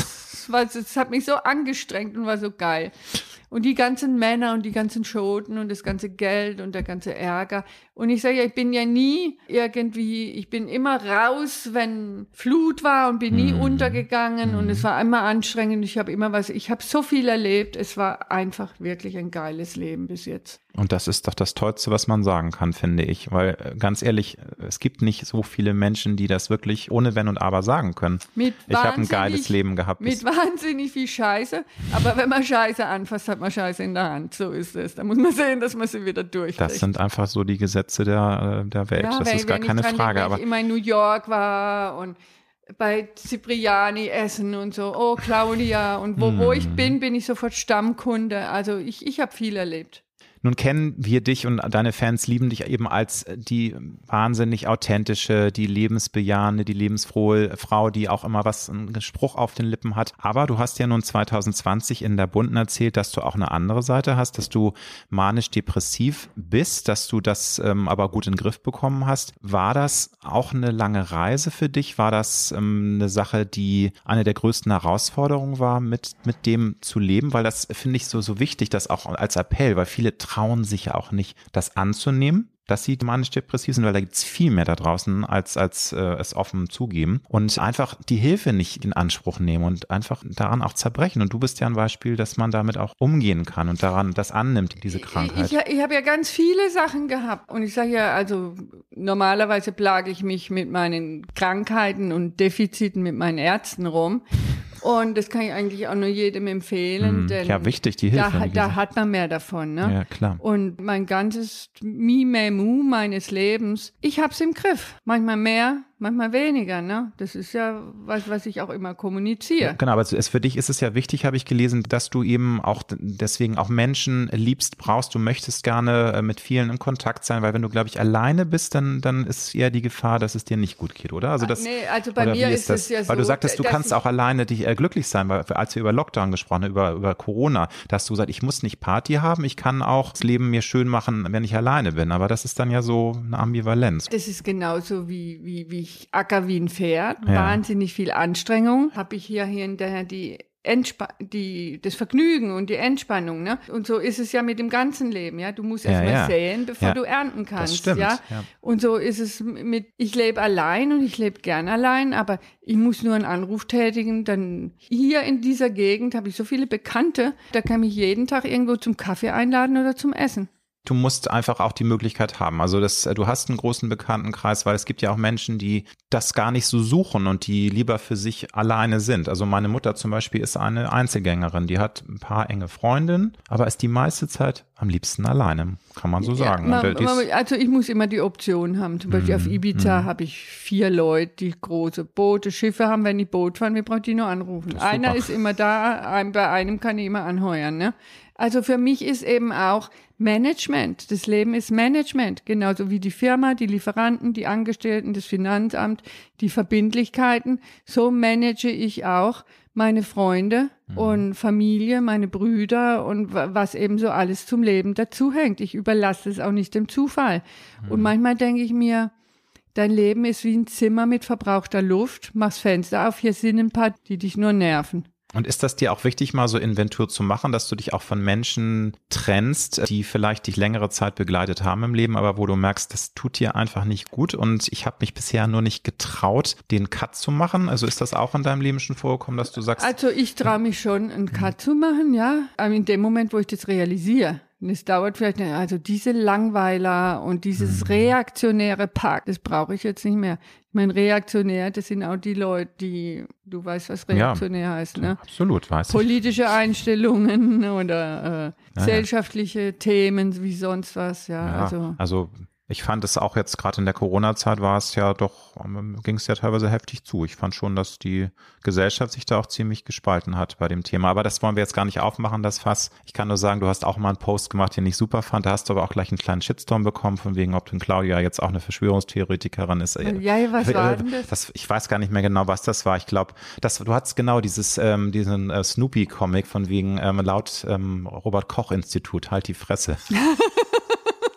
es, war, es hat mich so angestrengt und war so geil. Und die ganzen Männer und die ganzen Schoten und das ganze Geld und der ganze Ärger. Und ich sage ja, ich bin ja nie irgendwie, ich bin immer raus, wenn Flut war und bin nie mm. untergegangen. Mm. Und es war immer anstrengend. Ich habe immer was, ich habe so viel erlebt. Es war einfach wirklich ein geiles Leben bis jetzt. Und das ist doch das Tollste, was man sagen kann, finde ich. Weil ganz ehrlich, es gibt nicht so viele Menschen, die das wirklich ohne Wenn und Aber sagen können. Mit ich habe ein geiles Leben gehabt. Mit wahnsinnig viel Scheiße. Aber wenn man Scheiße anfasst, hat man Scheiße in der Hand. So ist es. Da muss man sehen, dass man sie wieder durchkriegt. Das sind einfach so die Gesetze der, der Welt. Ja, das wenn, ist gar keine Frage. Denke, aber ich immer in New York war und bei Cipriani essen und so. Oh, Claudia. Und wo, mm. wo ich bin, bin ich sofort Stammkunde. Also ich, ich habe viel erlebt. Nun kennen wir dich und deine Fans lieben dich eben als die wahnsinnig authentische, die lebensbejahende, die lebensfrohe Frau, die auch immer was, einen Spruch auf den Lippen hat. Aber du hast ja nun zwanzig zwanzig in der Bunden erzählt, dass du auch eine andere Seite hast, dass du manisch-depressiv bist, dass du das ähm, aber gut in den Griff bekommen hast. War das auch eine lange Reise für dich? War das ähm, eine Sache, die eine der größten Herausforderungen war, mit, mit dem zu leben? Weil das finde ich so, so wichtig, das auch als Appell, weil viele trauen sich ja auch nicht, das anzunehmen, dass sie manisch-depressiv sind, weil da gibt es viel mehr da draußen, als, als äh, es offen zugeben und einfach die Hilfe nicht in Anspruch nehmen und einfach daran auch zerbrechen. Und du bist ja ein Beispiel, dass man damit auch umgehen kann und daran das annimmt, diese Krankheit. Ich, ich, ich habe ja ganz viele Sachen gehabt und ich sage ja, also normalerweise plage ich mich mit meinen Krankheiten und Defiziten mit meinen Ärzten rum. Und das kann ich eigentlich auch nur jedem empfehlen. Mm, denn ja, wichtig, die Hilfe. Da, da hat man mehr davon. Ne? Ja, klar. Und mein ganzes Mimemu meines Lebens, ich hab's im Griff. Manchmal mehr, manchmal weniger. Ne? Das ist ja was, was ich auch immer kommuniziere. Ja, genau, aber es, für dich ist es ja wichtig, habe ich gelesen, dass du eben auch deswegen auch Menschen liebst, brauchst. Du möchtest gerne mit vielen in Kontakt sein, weil wenn du, glaube ich, alleine bist, dann, dann ist eher die Gefahr, dass es dir nicht gut geht, oder? Also das, nee, also bei mir ist, ist es ja so. Weil du sagtest, du kannst auch alleine dich glücklich sein, weil als wir über Lockdown gesprochen haben, über, über Corona, da hast du gesagt, ich muss nicht Party haben, ich kann auch das Leben mir schön machen, wenn ich alleine bin. Aber das ist dann ja so eine Ambivalenz. Das ist genauso wie, wie, wie ich acker wie ein Pferd. Ja. Wahnsinnig viel Anstrengung. Habe ich hier hinterher die Entspa- die, das Vergnügen und die Entspannung, ne? Und so ist es ja mit dem ganzen Leben, ja. Du musst erst ja, mal ja. säen, bevor ja. du ernten kannst, das stimmt, ja? ja. Und so ist es mit, ich lebe allein und ich lebe gern allein, aber ich muss nur einen Anruf tätigen, dann hier in dieser Gegend habe ich so viele Bekannte, da kann mich jeden Tag irgendwo zum Kaffee einladen oder zum Essen. Du musst einfach auch die Möglichkeit haben. Also das, du hast einen großen Bekanntenkreis, weil es gibt ja auch Menschen, die das gar nicht so suchen und die lieber für sich alleine sind. Also meine Mutter zum Beispiel ist eine Einzelgängerin, die hat ein paar enge Freundinnen, aber ist die meiste Zeit am liebsten alleine, kann man so sagen. Ja, man, man, also ich muss immer die Option haben. Zum Beispiel mm, auf Ibiza mm. habe ich vier Leute, die große Boote, Schiffe haben, wenn die Boot fahren, wir brauchen die nur anrufen. Ist Einer ist immer da, ein, bei einem kann ich immer anheuern. Ne? Also für mich ist eben auch Management. Das Leben ist Management. Genauso wie die Firma, die Lieferanten, die Angestellten, das Finanzamt, die Verbindlichkeiten. So manage ich auch meine Freunde mhm. und Familie, meine Brüder und was eben so alles zum Leben dazuhängt. Ich überlasse es auch nicht dem Zufall. Mhm. Und manchmal denke ich mir, dein Leben ist wie ein Zimmer mit verbrauchter Luft. Mach's Fenster auf, hier sind ein paar, die dich nur nerven. Und ist das dir auch wichtig, mal so Inventur zu machen, dass du dich auch von Menschen trennst, die vielleicht dich längere Zeit begleitet haben im Leben, aber wo du merkst, das tut dir einfach nicht gut und ich habe mich bisher nur nicht getraut, den Cut zu machen? Also ist das auch in deinem Leben schon vorgekommen, dass du sagst? Also ich traue mich schon, einen Cut mhm. zu machen, ja. Aber in dem Moment, wo ich das realisiere. Und es dauert vielleicht, also diese Langweiler und dieses mhm. reaktionäre Pack, das brauche ich jetzt nicht mehr. Ich meine, reaktionär, das sind auch die Leute, die, du weißt, was reaktionär ja, heißt, ne? Absolut, weiß ich. Politische Einstellungen oder äh, gesellschaftliche ja, ja. Themen wie sonst was, ja. ja also, also ich fand es auch jetzt gerade in der Corona-Zeit war es ja doch, ging es ja teilweise heftig zu. Ich fand schon, dass die Gesellschaft sich da auch ziemlich gespalten hat bei dem Thema. Aber das wollen wir jetzt gar nicht aufmachen, das Fass. Ich kann nur sagen, du hast auch mal einen Post gemacht, den ich super fand. Da hast du aber auch gleich einen kleinen Shitstorm bekommen, von wegen, ob denn Claudia jetzt auch eine Verschwörungstheoretikerin ist. Ja, was war denn das? das? Ich weiß gar nicht mehr genau, was das war. Ich glaube, du hattest genau dieses, ähm, diesen äh, Snoopy-Comic von wegen ähm, laut ähm, Robert-Koch-Institut, halt die Fresse.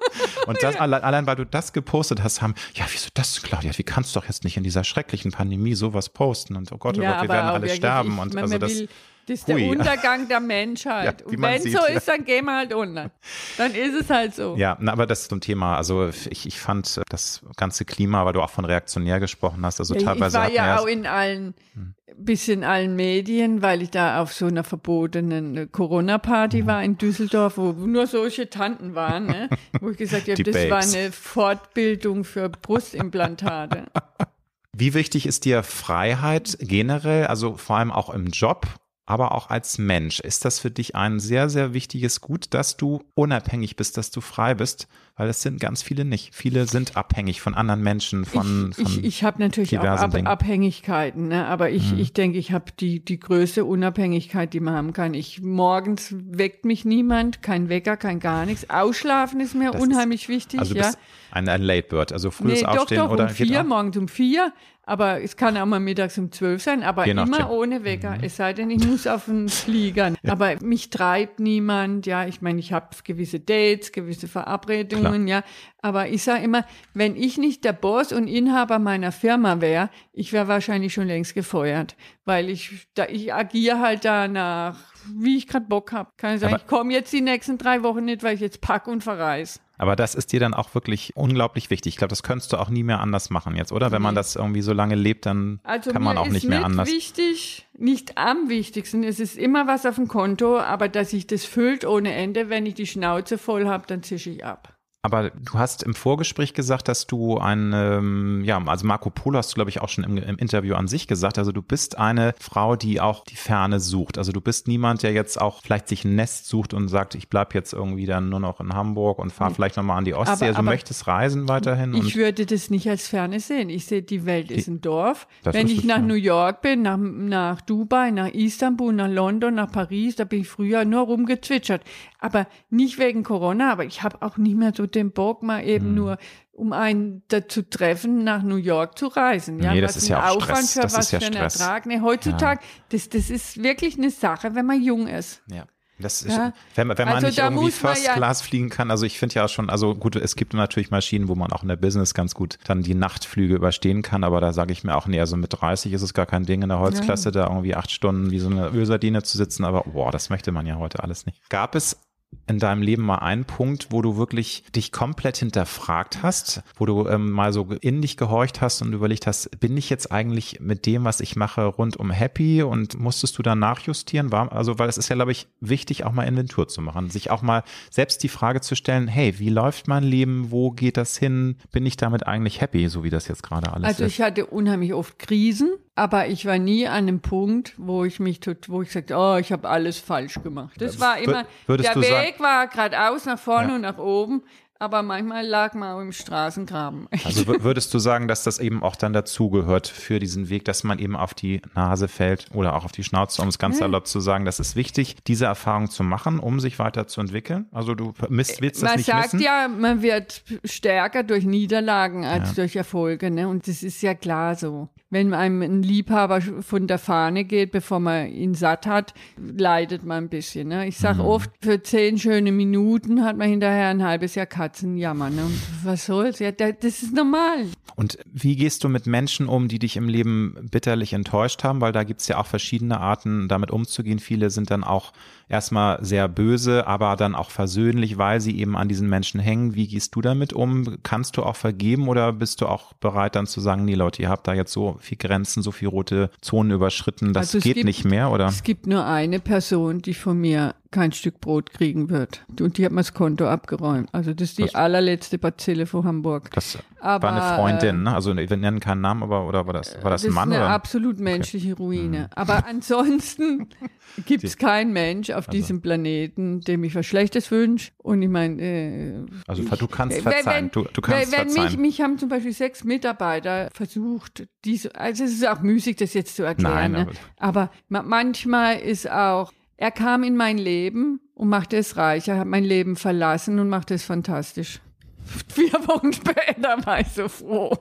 Und das, allein, allein weil du das gepostet hast, haben, ja, wieso das, Claudia, wie kannst du doch jetzt nicht in dieser schrecklichen Pandemie sowas posten und oh Gott, oh ja, Gott, wir werden alle wirklich, sterben. Ich, Und man, also man das, will, das ist der hui. Untergang der Menschheit. Ja, und wenn sieht, so ja. ist, dann gehen wir halt unter. Dann ist es halt so. Ja, na, aber das ist so ein Thema, also ich, ich fand das ganze Klima, weil du auch von reaktionär gesprochen hast, also Ja, teilweise ich war hat ja man auch in allen, bis in allen Medien, weil ich da auf so einer verbotenen Corona-Party war in Düsseldorf, wo nur solche Tanten waren, ne? Wo ich gesagt habe, Die das Babes. war eine Fortbildung für Brustimplantate. Wie wichtig ist dir Freiheit generell, also vor allem auch im Job, aber auch als Mensch? Ist das für dich ein sehr, sehr wichtiges Gut, dass du unabhängig bist, dass du frei bist? Weil es sind ganz viele nicht. Viele sind abhängig von anderen Menschen, von, Ich, von ich, ich habe natürlich auch diversen Ab Dingen. Abhängigkeiten, ne? Aber ich, Mhm. ich denke, ich habe die, die größte Unabhängigkeit, die man haben kann. Ich, morgens weckt mich niemand, kein Wecker, kein gar nichts. Ausschlafen ist mir Das unheimlich ist, wichtig. Also du ja. bist ein, ein Late Bird, also frühes Nee, doch, Aufstehen doch, oder um vier, geht auch? morgens um vier. Aber es kann auch mal mittags um zwölf sein, aber Je nachdem. immer ohne Wecker. Es sei denn, ich muss auf den Flieger. Aber mich treibt niemand. Ja, ich meine, ich habe gewisse Dates, gewisse Verabredungen, ja. Aber ich sage immer, wenn ich nicht der Boss und Inhaber meiner Firma wäre, ich wäre wahrscheinlich schon längst gefeuert. Weil ich, da, ich agiere halt danach, wie ich gerade Bock habe. Kann ich sagen, Aber- ich komme jetzt die nächsten drei Wochen nicht, weil ich jetzt pack und verreise. Aber das ist dir dann auch wirklich unglaublich wichtig. Ich glaube, das könntest du auch nie mehr anders machen jetzt, oder? Wenn man Nee. das irgendwie so lange lebt, dann Also kann man mir auch ist nicht mehr anders. wichtig, nicht am wichtigsten. Es ist immer was auf dem Konto, aber dass sich das füllt ohne Ende, wenn ich die Schnauze voll habe, dann zische ich ab. Aber du hast im Vorgespräch gesagt, dass du ein, ähm, ja, also Marco Polo hast du, glaube ich, auch schon im, im Interview an sich gesagt. Also du bist eine Frau, die auch die Ferne sucht. Also du bist niemand, der jetzt auch vielleicht sich ein Nest sucht und sagt, ich bleib jetzt irgendwie dann nur noch in Hamburg und fahre vielleicht nochmal an die Ostsee. Aber- also du aber möchtest reisen weiterhin. Und Ich würde das nicht als Ferne sehen. Ich sehe, die Welt ist ein Dorf. Das Wenn ist ich es, nach ja. New York bin, nach, nach Dubai, nach Istanbul, nach London, nach Paris, da bin ich früher nur rumgezwitschert. Aber nicht wegen Corona, aber ich habe auch nicht mehr so den Bock, mal eben Hm. nur, um einen dazu treffen, nach New York zu reisen. Ja, Nee, das was ist ein ja auch Aufwand Stress. für Das was ist ja für einen Stress. Ertrag. Nee, heutzutage, das, das ist wirklich eine Sache, wenn man jung ist. ja. Das ist, Ja. wenn, man- wenn man Also nicht da irgendwie muss man First ja- Class fliegen kann, also ich finde ja schon, also gut, es gibt natürlich Maschinen, wo man auch in der Business ganz gut dann die Nachtflüge überstehen kann, aber da sage ich mir auch, nee, also mit dreißig ist es gar kein Ding in der Holzklasse, da irgendwie acht Stunden wie so eine Ölsardine zu sitzen, aber boah, das möchte man ja heute alles nicht. Gab es in deinem Leben mal einen Punkt, wo du wirklich dich komplett hinterfragt hast, wo du ähm, mal so in dich gehorcht hast und überlegt hast, bin ich jetzt eigentlich mit dem, was ich mache, rundum happy und musstest du dann nachjustieren? War, also, weil es ist ja, glaube ich, wichtig, auch mal Inventur zu machen, sich auch mal selbst die Frage zu stellen, hey, wie läuft mein Leben? Wo geht das hin? Bin ich damit eigentlich happy, so wie das jetzt gerade alles Also ist? ich hatte unheimlich oft Krisen, aber ich war nie an einem Punkt, wo ich mich, tot, wo ich sagte, oh, ich habe alles falsch gemacht. Das war immer, würdest der du sagen- Weg war geradeaus nach vorne Ja. und nach oben, aber manchmal lag man auch im Straßengraben. Also wür- würdest du sagen, dass das eben auch dann dazugehört für diesen Weg, dass man eben auf die Nase fällt oder auch auf die Schnauze, um es ganz salopp zu sagen, das ist wichtig, diese Erfahrung zu machen, um sich weiterzuentwickeln? Also du misst, willst das Man nicht sagt missen? ja, man wird stärker durch Niederlagen als Ja. durch Erfolge, ne? Und das ist ja klar so. Wenn einem ein Liebhaber von der Fahne geht, bevor man ihn satt hat, leidet man ein bisschen. Ne? Ich sage Mhm. oft, für zehn schöne Minuten hat man hinterher ein halbes Jahr Katzenjammer. Ne? Und was soll's? Ja, da- das ist normal. Und wie gehst du mit Menschen um, die dich im Leben bitterlich enttäuscht haben? Weil da gibt es ja auch verschiedene Arten, damit umzugehen. Viele sind dann auch erstmal sehr böse, aber dann auch versöhnlich, weil sie eben an diesen Menschen hängen. Wie gehst du damit um? Kannst du auch vergeben oder bist du auch bereit dann zu sagen, nee Leute, ihr habt da jetzt so viel Grenzen, so viel rote Zonen überschritten, das Also es geht gibt- nicht mehr, oder? Es gibt nur eine Person, die von mir kein Stück Brot kriegen wird. Und die hat mir das Konto abgeräumt. Also das ist die Das- allerletzte Bazille von Hamburg. Das Aber, war eine Freundin, ne? Also wir nennen keinen Namen, aber oder war das, war das, Das ein Mann? ist eine Oder? absolut menschliche Mhm. Ruine. Aber ansonsten gibt es keinen Mensch auf diesem Planeten, dem ich was Schlechtes wünsche. Und ich meine, äh, Also du kannst wenn- verzeihen, du, du kannst wenn verzeihen. Mich, mich haben zum Beispiel sechs Mitarbeiter versucht, diese, also es ist auch müßig, das jetzt zu erklären. Nein, ne? aber- aber ma manchmal ist auch, er kam in mein Leben und machte es reich. Er hat mein Leben verlassen und machte es fantastisch. Vier Wochen später war ich so froh.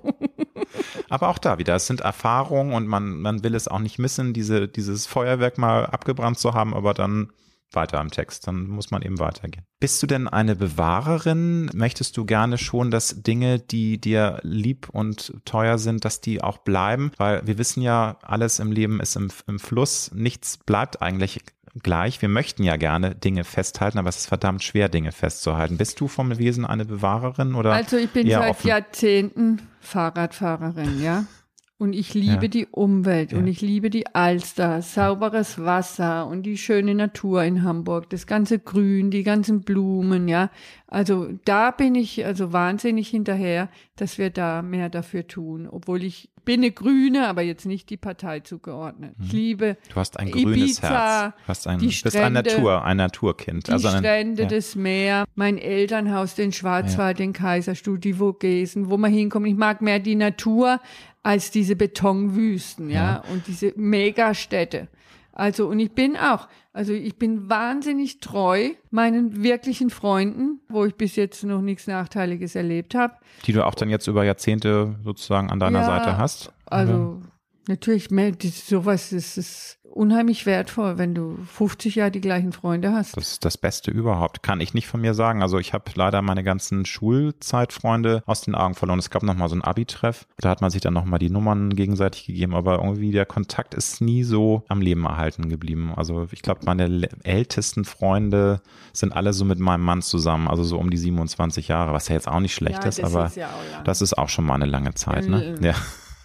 Aber auch da wieder, es sind Erfahrungen und man, man will es auch nicht missen, diese, dieses Feuerwerk mal abgebrannt zu haben, aber dann weiter am Text, dann muss man eben weitergehen. Bist du denn eine Bewahrerin? Möchtest du gerne schon, dass Dinge, die dir lieb und teuer sind, dass die auch bleiben? Weil wir wissen ja, alles im Leben ist im, im Fluss, nichts bleibt eigentlich gleich. Wir möchten ja gerne Dinge festhalten, aber es ist verdammt schwer, Dinge festzuhalten. Bist du vom Wesen eine Bewahrerin oder? Also ich bin eher seit offen? Jahrzehnten Fahrradfahrerin, ja. Und ich liebe Ja. die Umwelt Ja. und ich liebe die Alster, sauberes Wasser und die schöne Natur in Hamburg, das ganze Grün, die ganzen Blumen, ja. Also da bin ich also wahnsinnig hinterher, dass wir da mehr dafür tun, obwohl ich bin eine Grüne, aber jetzt nicht die Partei zugeordnet. Ich liebe Du hast ein grünes Ibiza, Herz. Du hast ein, die bist ein Strände, Natur, ein Naturkind. die also ein, Strände, ja. das Meer, mein Elternhaus, den Schwarzwald, den Kaiserstuhl, die Vogesen, wo man hinkommt. Ich mag mehr die Natur als diese Betonwüsten, ja, Ja. und diese Megastädte. Also, und ich bin auch, also ich bin wahnsinnig treu meinen wirklichen Freunden, wo ich bis jetzt noch nichts Nachteiliges erlebt habe. Die du auch dann jetzt über Jahrzehnte sozusagen an deiner Ja, Seite hast. Also, natürlich, mehr- das- sowas ist, ist unheimlich wertvoll, wenn du fünfzig Jahre die gleichen Freunde hast. Das ist das Beste überhaupt. Kann ich nicht von mir sagen. Also ich habe leider meine ganzen Schulzeitfreunde aus den Augen verloren. Es gab nochmal so einen Abi-Treff. Da hat man sich dann nochmal die Nummern gegenseitig gegeben. Aber irgendwie der Kontakt ist nie so am Leben erhalten geblieben. Also ich glaube, meine le- ältesten Freunde sind alle so mit meinem Mann zusammen. Also so um die siebenundzwanzig Jahre, was ja jetzt auch nicht schlecht Ja, ist. das Aber ist ja auch lang. das ist auch schon mal eine lange Zeit. Ne? Ja. Ja.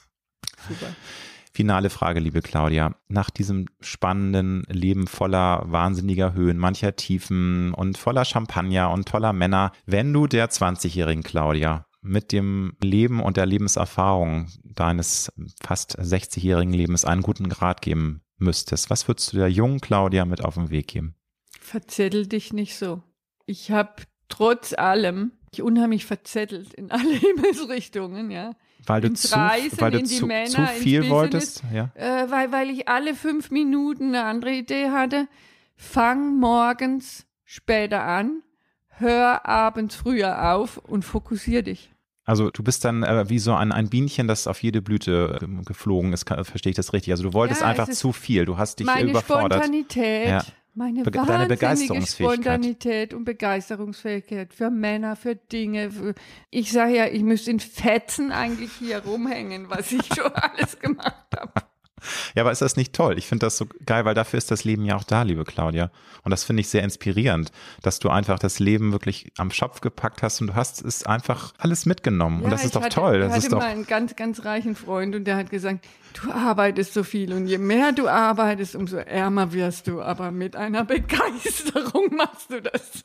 Super. Finale Frage, liebe Claudia. Nach diesem spannenden Leben voller wahnsinniger Höhen, mancher Tiefen und voller Champagner und toller Männer, wenn du der zwanzigjährigen Claudia mit dem Leben und der Lebenserfahrung deines fast sechzigjährigen Lebens einen guten Rat geben müsstest, was würdest du der jungen Claudia mit auf den Weg geben? Verzettel dich nicht so. Ich habe trotz allem mich unheimlich verzettelt in alle Himmelsrichtungen, ja. Weil du Ins zu, Reisen, weil du in die zu, Männer, zu ins viel Business. wolltest? Ja. Äh, weil, weil ich alle fünf Minuten eine andere Idee hatte. Fang morgens später an, hör abends früher auf und fokussier dich. Also du bist dann äh, wie so ein, ein Bienchen, das auf jede Blüte äh, geflogen ist, kann, verstehe ich das richtig? Also du wolltest Ja, es einfach ist zu viel, du hast dich meine überfordert. Spontanität, Ja. meine Be- deine wahnsinnige Begeisterungsfähigkeit. Spontanität und Begeisterungsfähigkeit für Männer, für Dinge. Für ich sage ja, ich müsste in Fetzen eigentlich hier rumhängen, was ich schon alles gemacht habe. Ja, aber ist das nicht toll? Ich finde das so geil, weil dafür ist das Leben ja auch da, liebe Claudia. Und das finde ich sehr inspirierend, dass du einfach das Leben wirklich am Schopf gepackt hast und du hast es einfach alles mitgenommen. und das ist ich doch hatte, toll. Ich Das hatte ist doch, mal einen ganz, ganz reichen Freund und der hat gesagt, du arbeitest so viel und je mehr du arbeitest, umso ärmer wirst du. Aber mit einer Begeisterung machst du das.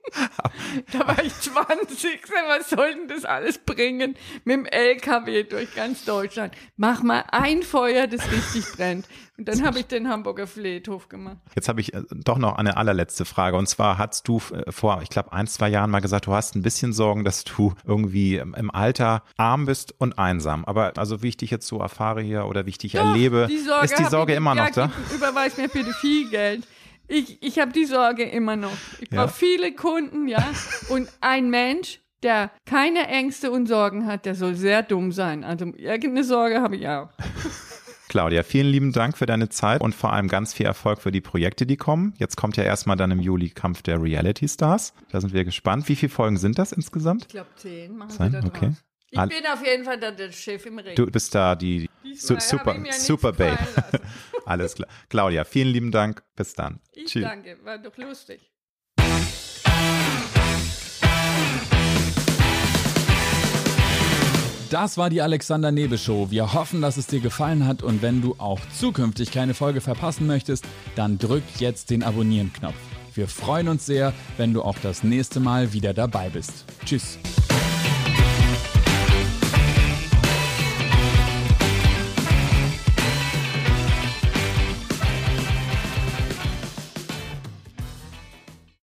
Da war ich zwanzig, was soll denn das alles bringen? Mit dem L K W durch ganz Deutschland. Mach mal ein Feuer, das richtig brennt. Und dann habe ich den Hamburger Friedhof gemacht. jetzt habe ich äh, doch noch eine allerletzte Frage. Und zwar hast du äh, vor, ich glaube, ein, zwei Jahren mal gesagt, du hast ein bisschen Sorgen, dass du irgendwie ähm, im Alter arm bist und einsam. Aber also wie ich dich jetzt so erfahre hier oder wie ich dich Doch, erlebe, die Sorge ist die hab Sorge ich, immer noch ja, da? gib- Überweis mir bitte viel Geld. Ich, ich habe die Sorge immer noch. Ich Ja. brauche viele Kunden, ja. Und ein Mensch, der keine Ängste und Sorgen hat, der soll sehr dumm sein. Also irgendeine Sorge habe ich auch. Claudia, vielen lieben Dank für deine Zeit und vor allem ganz viel Erfolg für die Projekte, die kommen. Jetzt kommt ja erstmal dann im Juli Kampf der Reality Stars. Da sind wir gespannt. Wie viele Folgen sind das insgesamt? Ich glaube, zehn machen Sein? wir da Okay. draus. Ich All- bin auf jeden Fall der, der Chef im Ring. Du bist da die Diesmal Su hab Super, ich mir nichts Super Babe. gefallen lassen. Alles klar. Claudia, vielen lieben Dank. Bis dann. Ich Tschüss. danke, war doch lustig. Das war die Alexander Nebe Show. Wir hoffen, dass es dir gefallen hat und wenn du auch zukünftig keine Folge verpassen möchtest, dann drück jetzt den Abonnieren-Knopf. Wir freuen uns sehr, wenn du auch das nächste Mal wieder dabei bist. Tschüss.